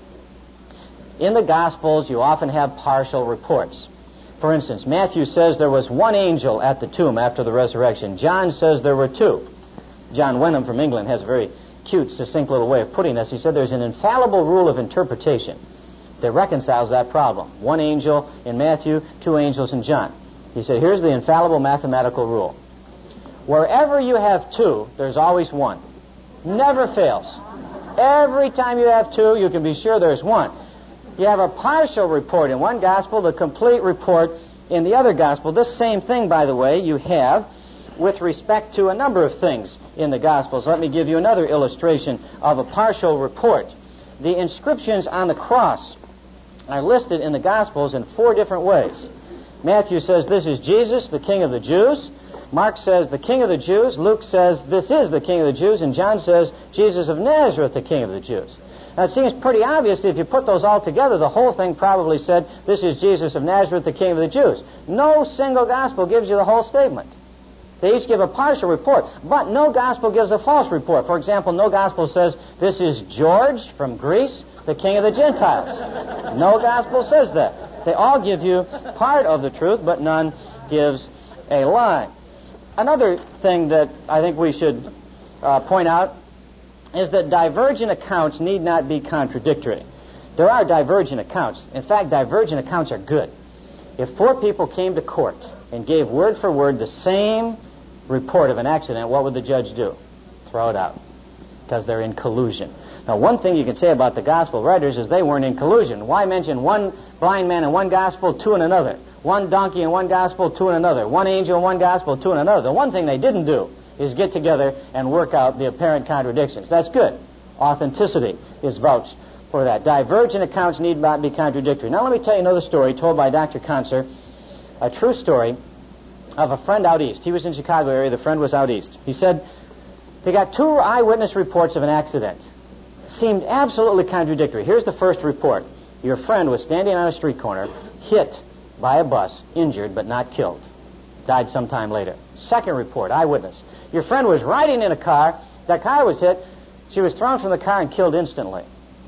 S2: In the Gospels, you often have partial reports. For instance, Matthew says there was one angel at the tomb after the resurrection. John says there were two. John Wenham from England has a very cute, succinct little way of putting this. He said there's an infallible rule of interpretation that reconciles that problem. One angel in Matthew, two angels in John. He said, here's the infallible mathematical rule. Wherever you have two, there's always one. Never fails. Every time you have two, you can be sure there's one. You have a partial report in one gospel, the complete report in the other gospel. This same thing, by the way, you have with respect to a number of things in the Gospels. Let me give you another illustration of a partial report. The inscriptions on the cross are listed in the Gospels in four different ways. Matthew says this is Jesus, the King of the Jews. Mark says the King of the Jews. Luke says this is the King of the Jews. And John says Jesus of Nazareth, the King of the Jews. Now it seems pretty obvious that if you put those all together, the whole thing probably said this is Jesus of Nazareth, the King of the Jews. No single Gospel gives you the whole statement. They each give a partial report, but no gospel gives a false report. For example, no gospel says, this is George from Greece, the King of the Gentiles. No gospel says that. They all give you part of the truth, but none gives a lie. Another thing that I think we should point out is that divergent accounts need not be contradictory. There are divergent accounts. In fact, divergent accounts are good. If four people came to court and gave word for word the same report of an accident, what would the judge do? Throw it out, because they're in collusion. Now, one thing you can say about the gospel writers is they weren't in collusion. Why mention one blind man in one gospel, two in another? One donkey in one gospel, two in another. One angel in one gospel, two in another. The one thing they didn't do is get together and work out the apparent contradictions. That's good. Authenticity is vouched for that. Divergent accounts need not be contradictory. Now, let me tell you another story told by Dr. Conser, a true story of a friend out east. He was in Chicago area. The friend was out east. He said they got two eyewitness reports of an accident. Seemed absolutely contradictory. Here's the first report. Your friend was standing on a street corner, hit by a bus, injured but not killed. Died sometime later. Second report, eyewitness. Your friend was riding in a car. That car was hit. She was thrown from the car and killed instantly.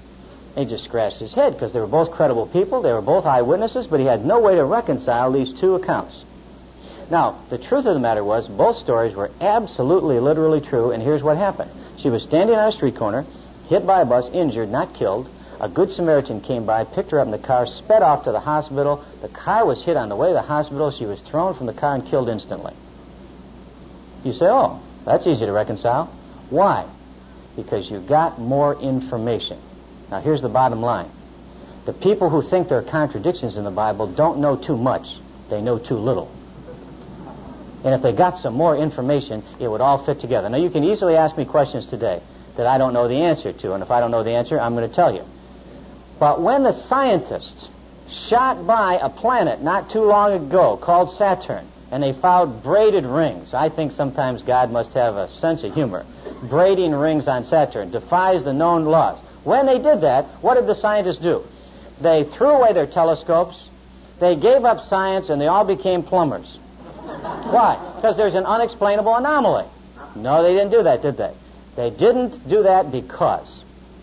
S2: He just scratched his head because they were both credible people. They were both eyewitnesses, but he had no way to reconcile these two accounts. Now, the truth of the matter was both stories were absolutely, literally true, and here's what happened. She was standing on a street corner, hit by a bus, injured, not killed. A good Samaritan came by, picked her up in the car, sped off to the hospital. The car was hit on the way to the hospital. She was thrown from the car and killed instantly. You say, oh, that's easy to reconcile. Why? Because you got more information. Now, here's the bottom line. The people who think there are contradictions in the Bible don't know too much. They know too little. And if they got some more information, it would all fit together. Now, you can easily ask me questions today that I don't know the answer to, and if I don't know the answer, I'm going to tell you. But when the scientists shot by a planet not too long ago called Saturn, and they found braided rings, I think sometimes God must have a sense of humor. Braiding rings on Saturn defies the known laws. When they did that, what did the scientists do? They threw away their telescopes, they gave up science, and they all became plumbers. Why? Because there's an unexplainable anomaly. No, they didn't do that, did they? They didn't do that because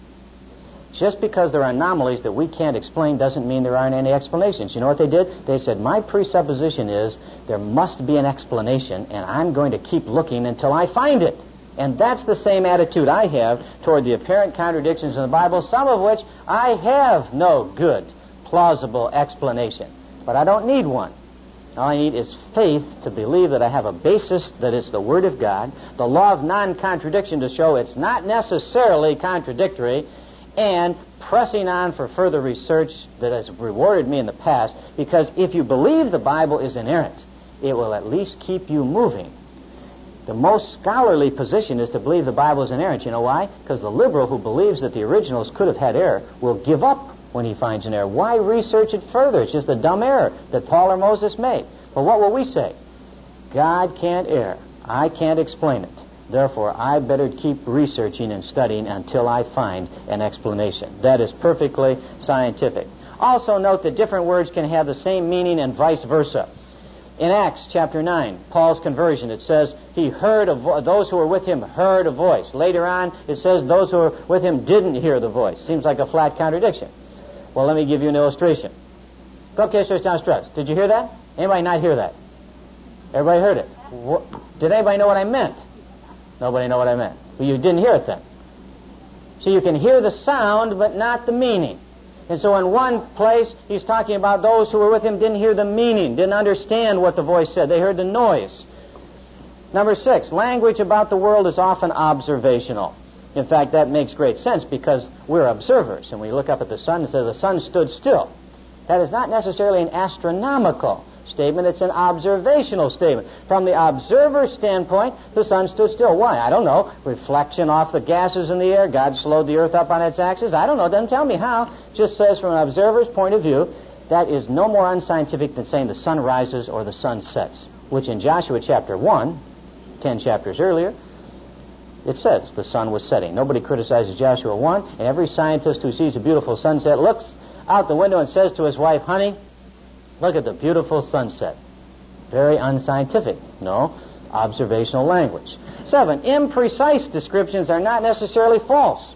S2: just because there are anomalies that we can't explain doesn't mean there aren't any explanations. You know what they did? They said, my presupposition is there must be an explanation, and I'm going to keep looking until I find it. And that's the same attitude I have toward the apparent contradictions in the Bible, some of which I have no good, plausible explanation. But I don't need one. All I need is faith to believe that I have a basis, that it's the Word of God, the law of non-contradiction to show it's not necessarily contradictory, and pressing on for further research that has rewarded me in the past, because if you believe the Bible is inerrant, it will at least keep you moving. The most scholarly position is to believe the Bible is inerrant. You know why? Because the liberal who believes that the originals could have had error will give up when he finds an error. Why research it further? It's just a dumb error that Paul or Moses made. But what will we say? God can't err. I can't explain it. Therefore, I better keep researching and studying until I find an explanation. That is perfectly scientific. Also note that different words can have the same meaning and vice versa. In Acts chapter 9, Paul's conversion, it says he heard those who were with him heard a voice. Later on, it says those who were with him didn't hear the voice. Seems like a flat contradiction. Well, let me give you an illustration. Did you hear that? Anybody not hear that? Everybody heard it. Did anybody know what I meant? Nobody know what I meant. Well, you didn't hear it then. So you can hear the sound, but not the meaning. And so in one place, he's talking about those who were with him didn't hear the meaning, didn't understand what the voice said. They heard the noise. Number 6, language about the world is often observational. In fact, that makes great sense because we're observers, and we look up at the sun and say the sun stood still. That is not necessarily an astronomical statement, it's an observational statement. From the observer's standpoint, the sun stood still. Why? I don't know. Reflection off the gases in the air. God slowed the earth up on its axis. I don't know. It doesn't tell me how. Just says from an observer's point of view, that is no more unscientific than saying the sun rises or the sun sets, which in Joshua chapter 1, 10 chapters earlier, it says the sun was setting. Nobody criticizes Joshua 1, and every scientist who sees a beautiful sunset looks out the window and says to his wife, honey, look at the beautiful sunset. Very unscientific. No, observational language. 7, imprecise descriptions are not necessarily false.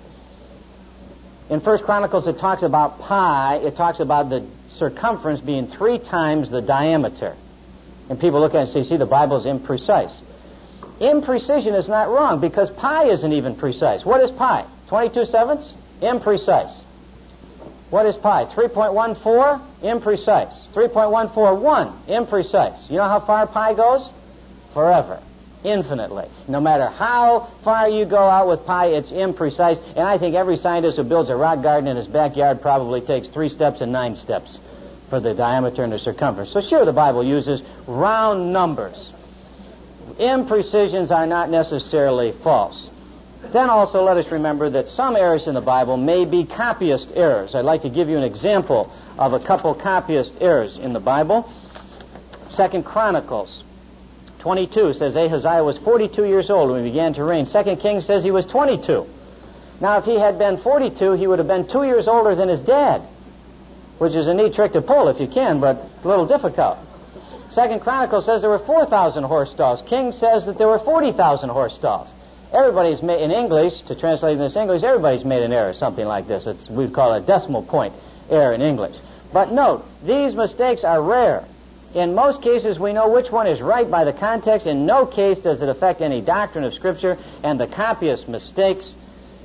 S2: In 1 Chronicles it talks about pi, it talks about the circumference being 3 times the diameter. And people look at it and say, see, the Bible is imprecise. Imprecision is not wrong because pi isn't even precise. What is pi? 22/7? Imprecise. What is pi? 3.14? Imprecise. 3.141? Imprecise. You know how far pi goes? Forever. Infinitely. No matter how far you go out with pi, it's imprecise. And I think every scientist who builds a rock garden in his backyard probably takes 3 steps and 9 steps for the diameter and the circumference. So sure, the Bible uses round numbers. Imprecisions are not necessarily false. Then also let us remember that some errors in the Bible may be copyist errors. I'd like to give you an example of a couple copyist errors in the Bible. 2 Chronicles 22 says Ahaziah was 42 years old when he began to reign. 2 Kings says he was 22. Now if he had been 42, he would have been 2 years older than his dad, which is a neat trick to pull if you can, but a little difficult. 2 Chronicles says there were 4,000 horse stalls. King says that there were 40,000 horse stalls. Everybody's made, in English, to translate this English, everybody's made an error, something like this. We'd call it a decimal point error in English. But note, these mistakes are rare. In most cases, we know which one is right by the context. In no case does it affect any doctrine of Scripture, and the copyist mistakes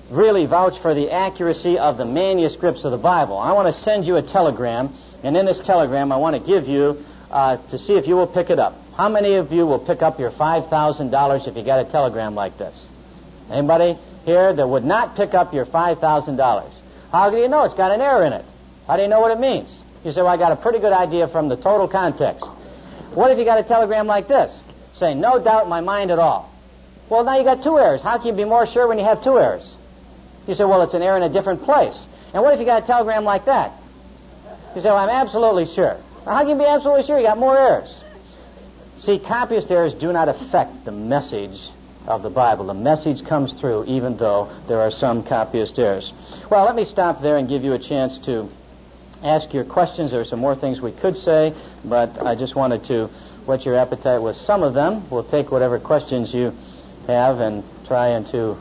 S2: really vouch for the accuracy of the manuscripts of the Bible. I want to send you a telegram, and in this telegram I want to give you to see if you will pick it up. How many of you will pick up your $5,000 if you got a telegram like this? Anybody here that would not pick up your $5,000? How do you know it's got an error in it? How do you know what it means? You say, well, I got a pretty good idea from the total context. What if you got a telegram like this, saying, no doubt in my mind at all? Well, now you got two errors. How can you be more sure when you have two errors? You say, well, it's an error in a different place. And what if you got a telegram like that? You say, well, I'm absolutely sure. Well, how can you be absolutely sure? You got more errors. See, copyist errors do not affect the message of the Bible. The message comes through even though there are some copyist errors. Well, let me stop there and give you a chance to ask your questions. There are some more things we could say, but I just wanted to whet your appetite with some of them. We'll take whatever questions you have and try and to...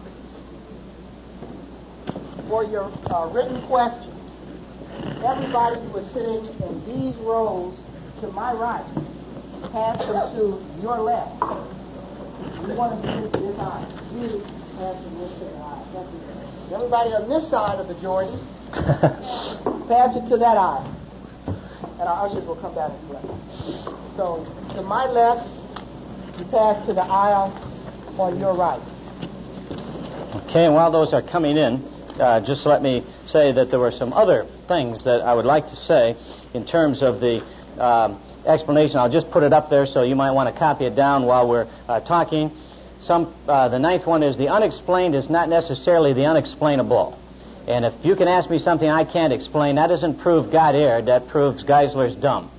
S1: For your written questions, everybody who is sitting in these rows to my right, pass them to your left. You want to use this eye. You pass them this eye. Everybody on this side of the Jordan, pass it to that eye. And our ushers will come down and collect. So, to my left, you pass to the aisle on your right.
S2: Okay, and while those are coming in, just let me say that there were some other things that I would like to say in terms of the explanation. I'll just put it up there so you might want to copy it down while we're talking. The ninth one is the unexplained is not necessarily the unexplainable. And if you can ask me something I can't explain, that doesn't prove God erred, that proves Geisler's dumb.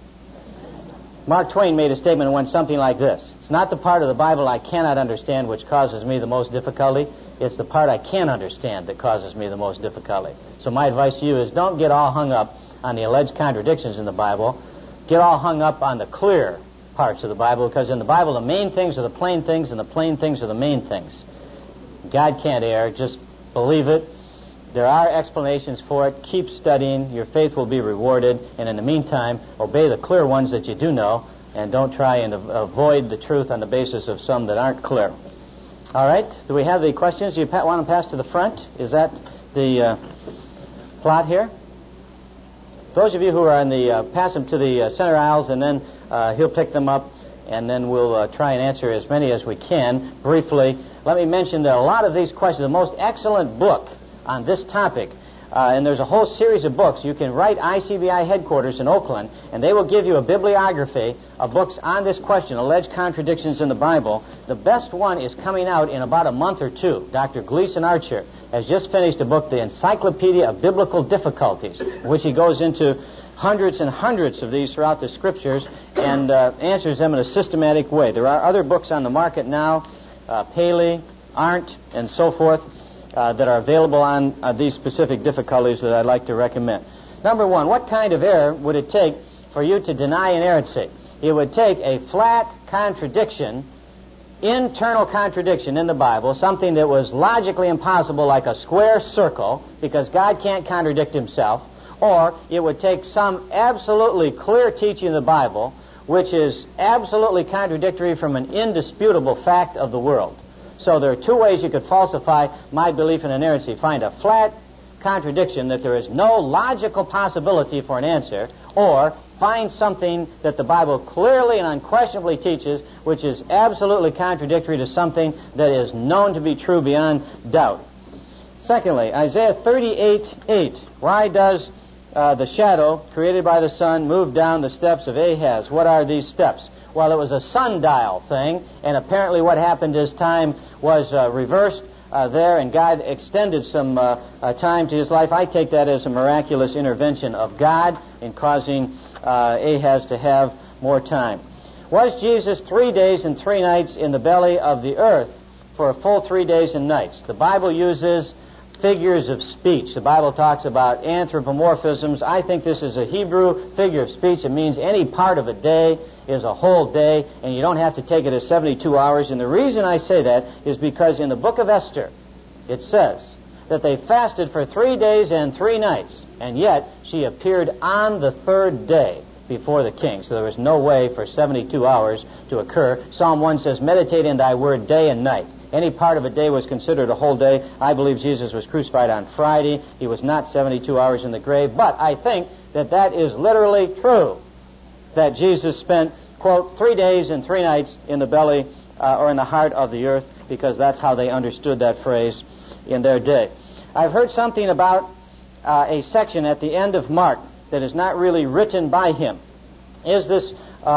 S2: Mark Twain made a statement that went something like this: it's not the part of the Bible I cannot understand which causes me the most difficulty, it's the part I can understand that causes me the most difficulty. So my advice to you is don't get all hung up on the alleged contradictions in the Bible. Get all hung up on the clear parts of the Bible, because in the Bible the main things are the plain things and the plain things are the main things. God can't err. Just believe it. There are explanations for it. Keep studying. Your faith will be rewarded. And in the meantime, obey the clear ones that you do know, and don't try and avoid the truth on the basis of some that aren't clear. All right. Do we have the questions? You want to pass to the front? Is that the plot here? Those of you who are in the, pass them to the center aisles, and then he'll pick them up, and then we'll try and answer as many as we can. Briefly, let me mention that a lot of these questions, the most excellent book on this topic, and there's a whole series of books. You can write ICBI headquarters in Oakland, and they will give you a bibliography of books on this question, alleged contradictions in the Bible. The best one is coming out in about a month or two. Dr. Gleason Archer has just finished a book, The Encyclopedia of Biblical Difficulties, in which he goes into hundreds and hundreds of these throughout the Scriptures and answers them in a systematic way. There are other books on the market now, Paley, Arndt, and so forth, that are available on these specific difficulties that I'd like to recommend. Number one, what kind of error would it take for you to deny inerrancy? It would take a flat contradiction, internal contradiction in the Bible, something that was logically impossible, like a square circle, because God can't contradict himself, or it would take some absolutely clear teaching in the Bible which is absolutely contradictory from an indisputable fact of the world. So there are two ways you could falsify my belief in inerrancy. Find a flat contradiction that there is no logical possibility for an answer, or find something that the Bible clearly and unquestionably teaches which is absolutely contradictory to something that is known to be true beyond doubt. Secondly, Isaiah 38:8. Why does the shadow created by the sun move down the steps of Ahaz? What are these steps? Well, it was a sundial thing, and apparently what happened is time was reversed there, and God extended some time to his life. I take that as a miraculous intervention of God in causing Ahaz to have more time. Was Jesus 3 days and 3 nights in the belly of the earth for a full 3 days and nights? The Bible uses figures of speech. The Bible talks about anthropomorphisms. I think this is a Hebrew figure of speech. It means any part of a day is a whole day, and you don't have to take it as 72 hours. And the reason I say that is because in the book of Esther, it says that they fasted for 3 days and 3 nights, and yet she appeared on the third day before the king. So there was no way for 72 hours to occur. Psalm 1 says, meditate in thy word day and night. any part of a day was considered a whole day. I believe Jesus was crucified on Friday. He was not 72 hours in the grave. But I think that is literally true, that Jesus spent, quote, 3 days and 3 nights in the belly or in the heart of the earth, because that's how they understood that phrase in their day. I've heard something about a section at the end of Mark that is not really written by him. Is this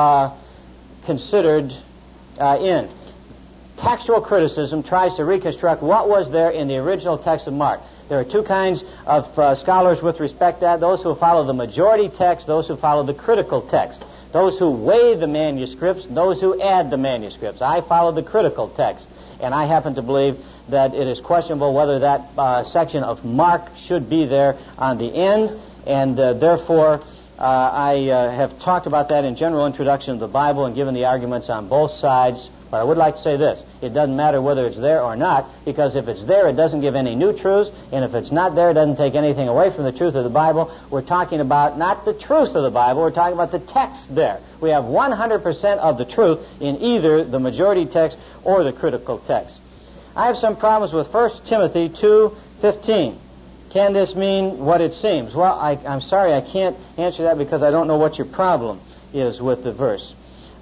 S2: considered in? Textual criticism tries to reconstruct what was there in the original text of Mark. There are two kinds of scholars with respect to that: those who follow the majority text, those who follow the critical text, those who weigh the manuscripts, those who add the manuscripts. I follow the critical text, and I happen to believe that it is questionable whether that section of Mark should be there on the end, and therefore I have talked about that in general introduction to the Bible and given the arguments on both sides. But I would like to say this: it doesn't matter whether it's there or not, because if it's there, it doesn't give any new truths, and if it's not there, it doesn't take anything away from the truth of the Bible. We're talking about not the truth of the Bible, we're talking about the text there. We have 100% of the truth in either the majority text or the critical text. I have some problems with 1 Timothy 2:15. Can this mean what it seems? Well, I'm sorry, I can't answer that because I don't know what your problem is with the verse.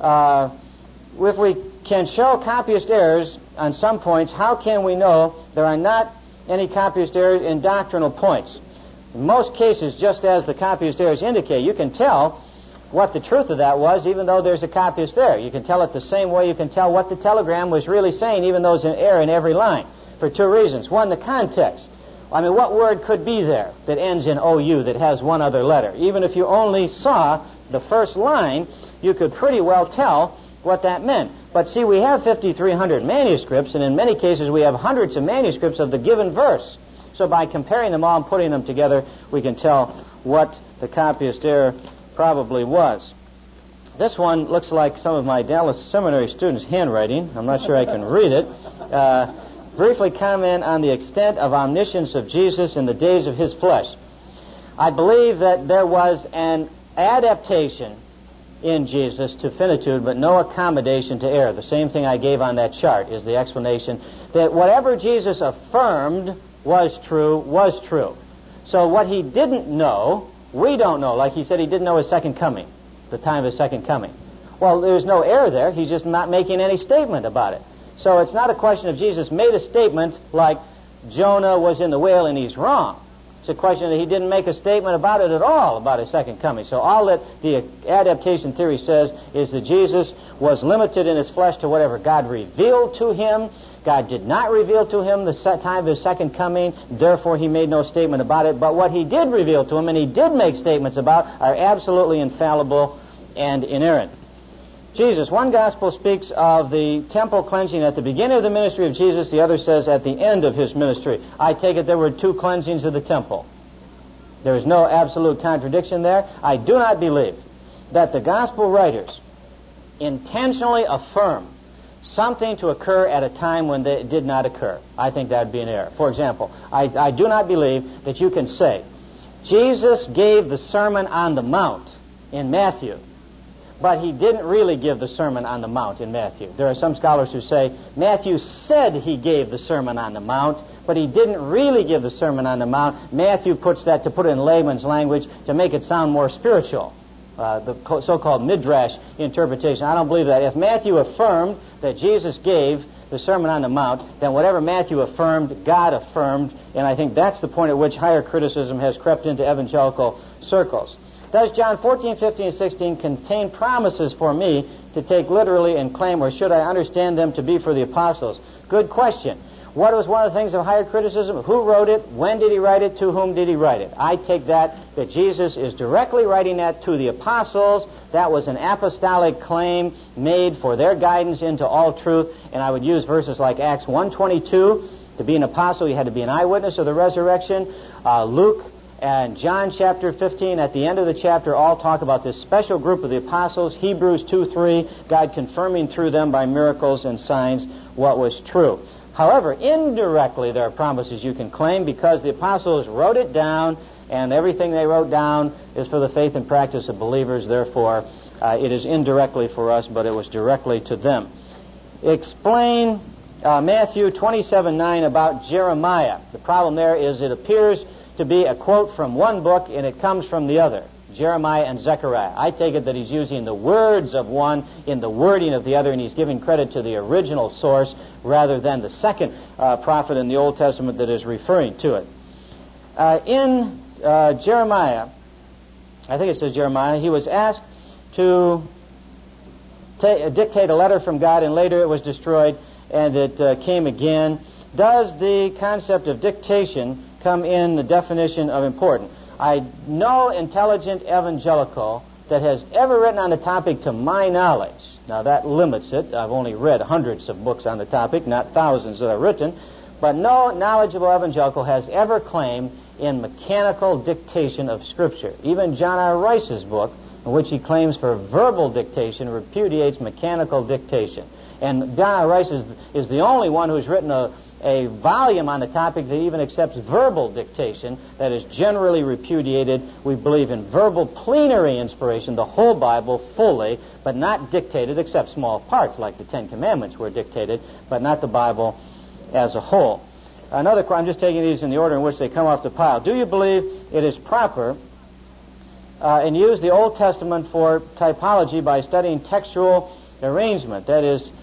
S2: If we can show copyist errors on some points, how can we know there are not any copyist errors in doctrinal points? In most cases, just as the copyist errors indicate, you can tell what the truth of that was, even though there's a copyist there. You can tell it the same way you can tell what the telegram was really saying, even though there's an error in every line, for two reasons. One, the context. I mean, what word could be there that ends in OU that has one other letter? Even if you only saw the first line, you could pretty well tell what that meant. But see, we have 5,300 manuscripts, and in many cases we have hundreds of manuscripts of the given verse. So by comparing them all and putting them together, we can tell what the copyist error probably was. This one looks like some of my Dallas Seminary students' handwriting. I'm not sure I can read it. Briefly comment on the extent of omniscience of Jesus in the days of his flesh. I believe that there was an adaptation in Jesus to finitude, but no accommodation to error. The same thing I gave on that chart is the explanation that whatever Jesus affirmed was true. So what he didn't know, we don't know. Like he said, he didn't know his second coming, the time of his second coming. Well, there's no error there. He's just not making any statement about it. So it's not a question of Jesus made a statement like Jonah was in the whale and he's wrong. It's a question that he didn't make a statement about it at all, about his second coming. So all that the adaptation theory says is that Jesus was limited in his flesh to whatever God revealed to him. God did not reveal to him the time of his second coming, therefore he made no statement about it. But what he did reveal to him, and he did make statements about, are absolutely infallible and inerrant. Jesus, one gospel speaks of the temple cleansing at the beginning of the ministry of Jesus, the other says at the end of his ministry. I take it there were two cleansings of the temple. There is no absolute contradiction there. I do not believe that the gospel writers intentionally affirm something to occur at a time when it did not occur. I think that would be an error. For example, I do not believe that you can say, Jesus gave the Sermon on the Mount in Matthew, but he didn't really give the Sermon on the Mount in Matthew. There are some scholars who say Matthew said he gave the Sermon on the Mount, but he didn't really give the Sermon on the Mount. Matthew puts that, to put it in layman's language, to make it sound more spiritual. The so-called midrash interpretation. I don't believe that. If Matthew affirmed that Jesus gave the Sermon on the Mount, then whatever Matthew affirmed, God affirmed, and I think that's the point at which higher criticism has crept into evangelical circles. Does John 14, 15, and 16 contain promises for me to take literally and claim, or should I understand them to be for the apostles? Good question. What was one of the things of higher criticism? Who wrote it? When did he write it? To whom did he write it? I take that Jesus is directly writing that to the apostles. That was an apostolic claim made for their guidance into all truth, and I would use verses like Acts 1:22. To be an apostle, you had to be an eyewitness of the resurrection. Luke and John chapter 15, at the end of the chapter, all talk about this special group of the apostles. Hebrews 2:3, God confirming through them by miracles and signs what was true. However, indirectly there are promises you can claim because the apostles wrote it down, and everything they wrote down is for the faith and practice of believers. Therefore, it is indirectly for us, but it was directly to them. Explain Matthew 27:9 about Jeremiah. The problem there is it appears to be a quote from one book and it comes from the other, Jeremiah and Zechariah. I take it that he's using the words of one in the wording of the other, and he's giving credit to the original source rather than the second prophet in the Old Testament that is referring to it. In Jeremiah, I think it says Jeremiah, he was asked to dictate a letter from God, and later it was destroyed, and it came again. Does the concept of dictation come in the definition of important? I know intelligent evangelical that has ever written on the topic to my knowledge. Now that limits it. I've only read hundreds of books on the topic, not thousands that are written. But no knowledgeable evangelical has ever claimed in mechanical dictation of Scripture. Even John R. Rice's book, in which he claims for verbal dictation, repudiates mechanical dictation. And John R. Rice is the only one who's written a volume on the topic that even accepts verbal dictation, that is generally repudiated. We believe in verbal plenary inspiration, the whole Bible fully, but not dictated except small parts, like the Ten Commandments were dictated, but not the Bible as a whole. I'm just taking these in the order in which they come off the pile. Do you believe it is proper and use the Old Testament for typology by studying textual arrangement? That is,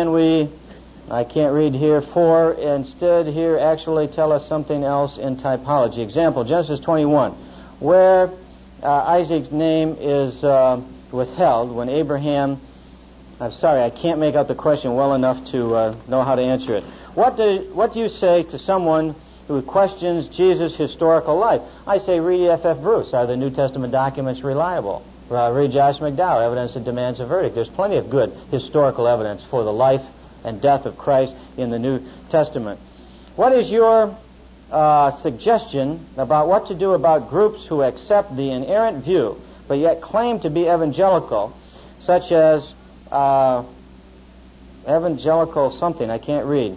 S2: I can't read here, for instead here actually tell us something else in typology. Example, Genesis 21, where Isaac's name is withheld when Abraham... I'm sorry, I can't make out the question well enough to know how to answer it. What do you say to someone who questions Jesus' historical life? I say, read E.F.F. Bruce. Are the New Testament documents reliable? Read Josh McDowell, Evidence That Demands a Verdict. There's plenty of good historical evidence for the life and death of Christ in the New Testament. What is your suggestion about what to do about groups who accept the inerrant view but yet claim to be evangelical, such as evangelical something, I can't read,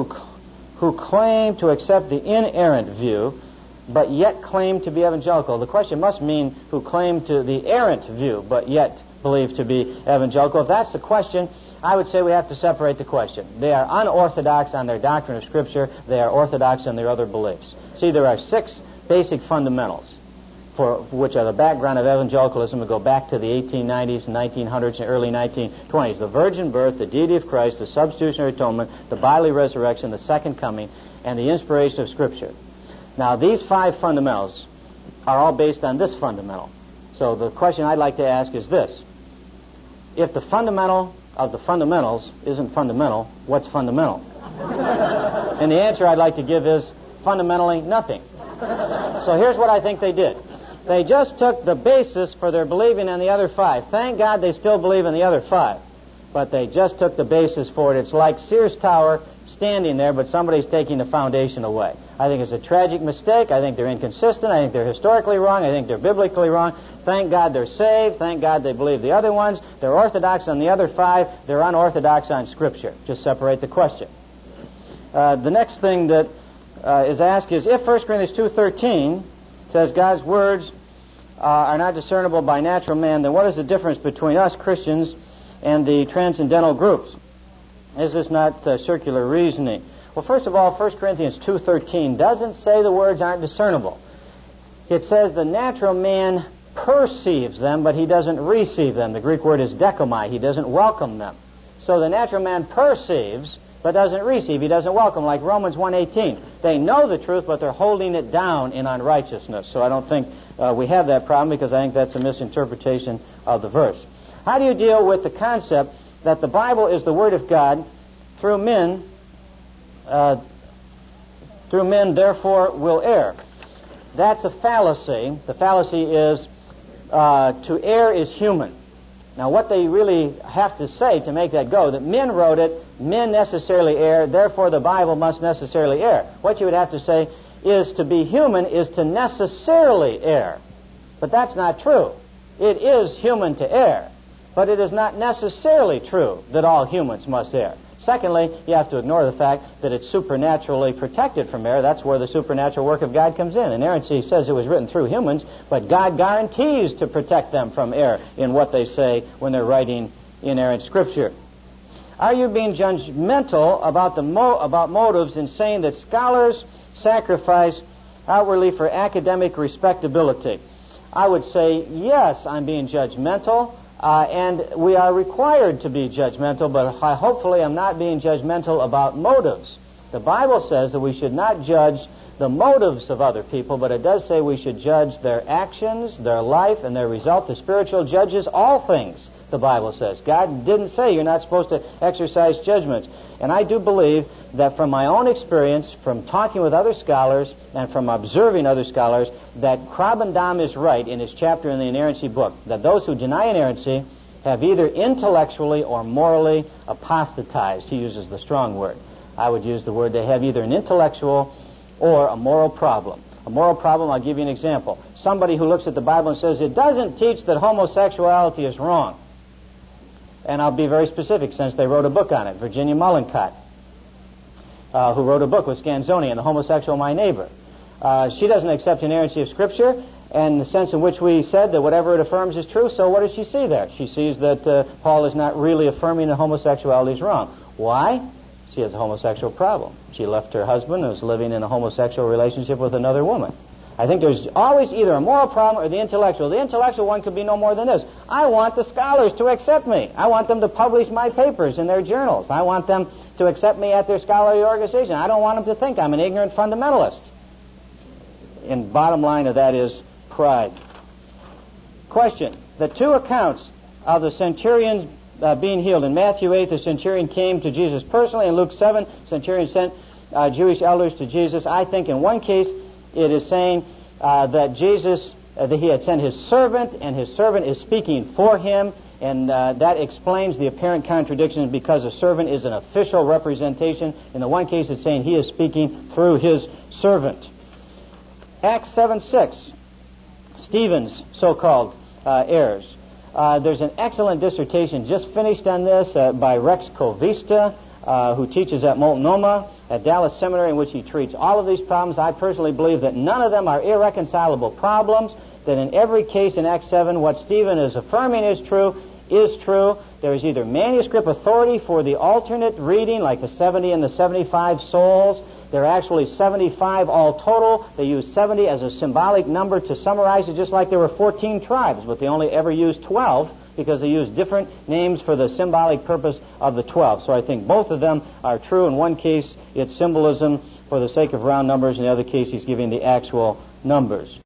S2: who claim to accept the inerrant view but yet claim to be evangelical? The question must mean who claim to the errant view but yet believe to be evangelical. If that's the question, I would say we have to separate the question. They are unorthodox on their doctrine of Scripture. They are orthodox in their other beliefs. See, there are 6 basic fundamentals which are the background of evangelicalism that go back to the 1890s and 1900s and early 1920s. The virgin birth, the deity of Christ, the substitutionary atonement, the bodily resurrection, the second coming, and the inspiration of Scripture. Now, these 5 fundamentals are all based on this fundamental. So the question I'd like to ask is this. If the fundamental of the fundamentals isn't fundamental, what's fundamental? And the answer I'd like to give is fundamentally nothing. So here's what I think they did. They just took the basis for their believing in the other 5. Thank God they still believe in the other 5. But they just took the basis for it. It's like Sears Tower standing there, but somebody's taking the foundation away. I think it's a tragic mistake. I think they're inconsistent. I think they're historically wrong. I think they're biblically wrong. Thank God they're saved. Thank God they believe the other ones. They're orthodox on the other 5. They're unorthodox on Scripture. Just separate the question. The next thing that is asked is, if 1 Corinthians 2:13 says God's words are not discernible by natural man, then what is the difference between us Christians and the transcendental groups? Is this not circular reasoning? Well, first of all, 1 Corinthians 2:13 doesn't say the words aren't discernible. It says the natural man perceives them, but he doesn't receive them. The Greek word is dekomai. He doesn't welcome them. So the natural man perceives, but doesn't receive. He doesn't welcome, like Romans 1:18. They know the truth, but they're holding it down in unrighteousness. So I don't think we have that problem, because I think that's a misinterpretation of the verse. How do you deal with the concept that the Bible is the Word of God through men, therefore will err? That's a fallacy. The fallacy is to err is human. Now, what they really have to say to make that go, that men wrote it, men necessarily err, therefore the Bible must necessarily err. What you would have to say is to be human is to necessarily err. But that's not true. It is human to err, but it is not necessarily true that all humans must err. Secondly, you have to ignore the fact that it's supernaturally protected from error. That's where the supernatural work of God comes in. Inerrancy says it was written through humans, but God guarantees to protect them from error in what they say when they're writing inerrant Scripture. Are you being judgmental about about motives in saying that scholars sacrifice outwardly for academic respectability? I would say, yes, I'm being judgmental, and we are required to be judgmental, but hopefully I'm not being judgmental about motives. The Bible says that we should not judge the motives of other people, but it does say we should judge their actions, their life, and their result. The spiritual judges all things, the Bible says. God didn't say you're not supposed to exercise judgments. And I do believe that from my own experience, from talking with other scholars, and from observing other scholars, that Krabendam is right in his chapter in the inerrancy book, that those who deny inerrancy have either intellectually or morally apostatized. He uses the strong word. I would use the word they have either an intellectual or a moral problem. A moral problem, I'll give you an example. Somebody who looks at the Bible and says, it doesn't teach that homosexuality is wrong. And I'll be very specific since they wrote a book on it. Virginia Mullincott, who wrote a book with Scanzoni and The Homosexual My Neighbor. She doesn't accept inerrancy of Scripture and the sense in which we said that whatever it affirms is true. So what does she see there? She sees that Paul is not really affirming that homosexuality is wrong. Why? She has a homosexual problem. She left her husband and was living in a homosexual relationship with another woman. I think there's always either a moral problem or the intellectual. The intellectual one could be no more than this. I want the scholars to accept me. I want them to publish my papers in their journals. I want them to accept me at their scholarly organization. I don't want them to think I'm an ignorant fundamentalist. And bottom line of that is pride. Question. The two accounts of the centurion being healed. In Matthew 8, the centurion came to Jesus personally. In Luke 7, the centurion sent Jewish elders to Jesus. I think in one case it is saying that Jesus, that he had sent his servant, and his servant is speaking for him, and that explains the apparent contradiction because a servant is an official representation. In the one case it's saying he is speaking through his servant. Acts 7:6, Stephen's so-called errors. There's an excellent dissertation just finished on this by Rex Covista, who teaches at Multnomah, at Dallas Seminary, in which he treats all of these problems. I personally believe that none of them are irreconcilable problems, that in every case in Acts 7, what Stephen is affirming is true. There is either manuscript authority for the alternate reading, like the 70 and the 75 souls. There are actually 75 all total. They use 70 as a symbolic number to summarize it, just like there were 14 tribes, but they only ever used 12 because they used different names for the symbolic purpose of the 12. So I think both of them are true. In one case, it's symbolism for the sake of round numbers. In the other case, he's giving the actual numbers.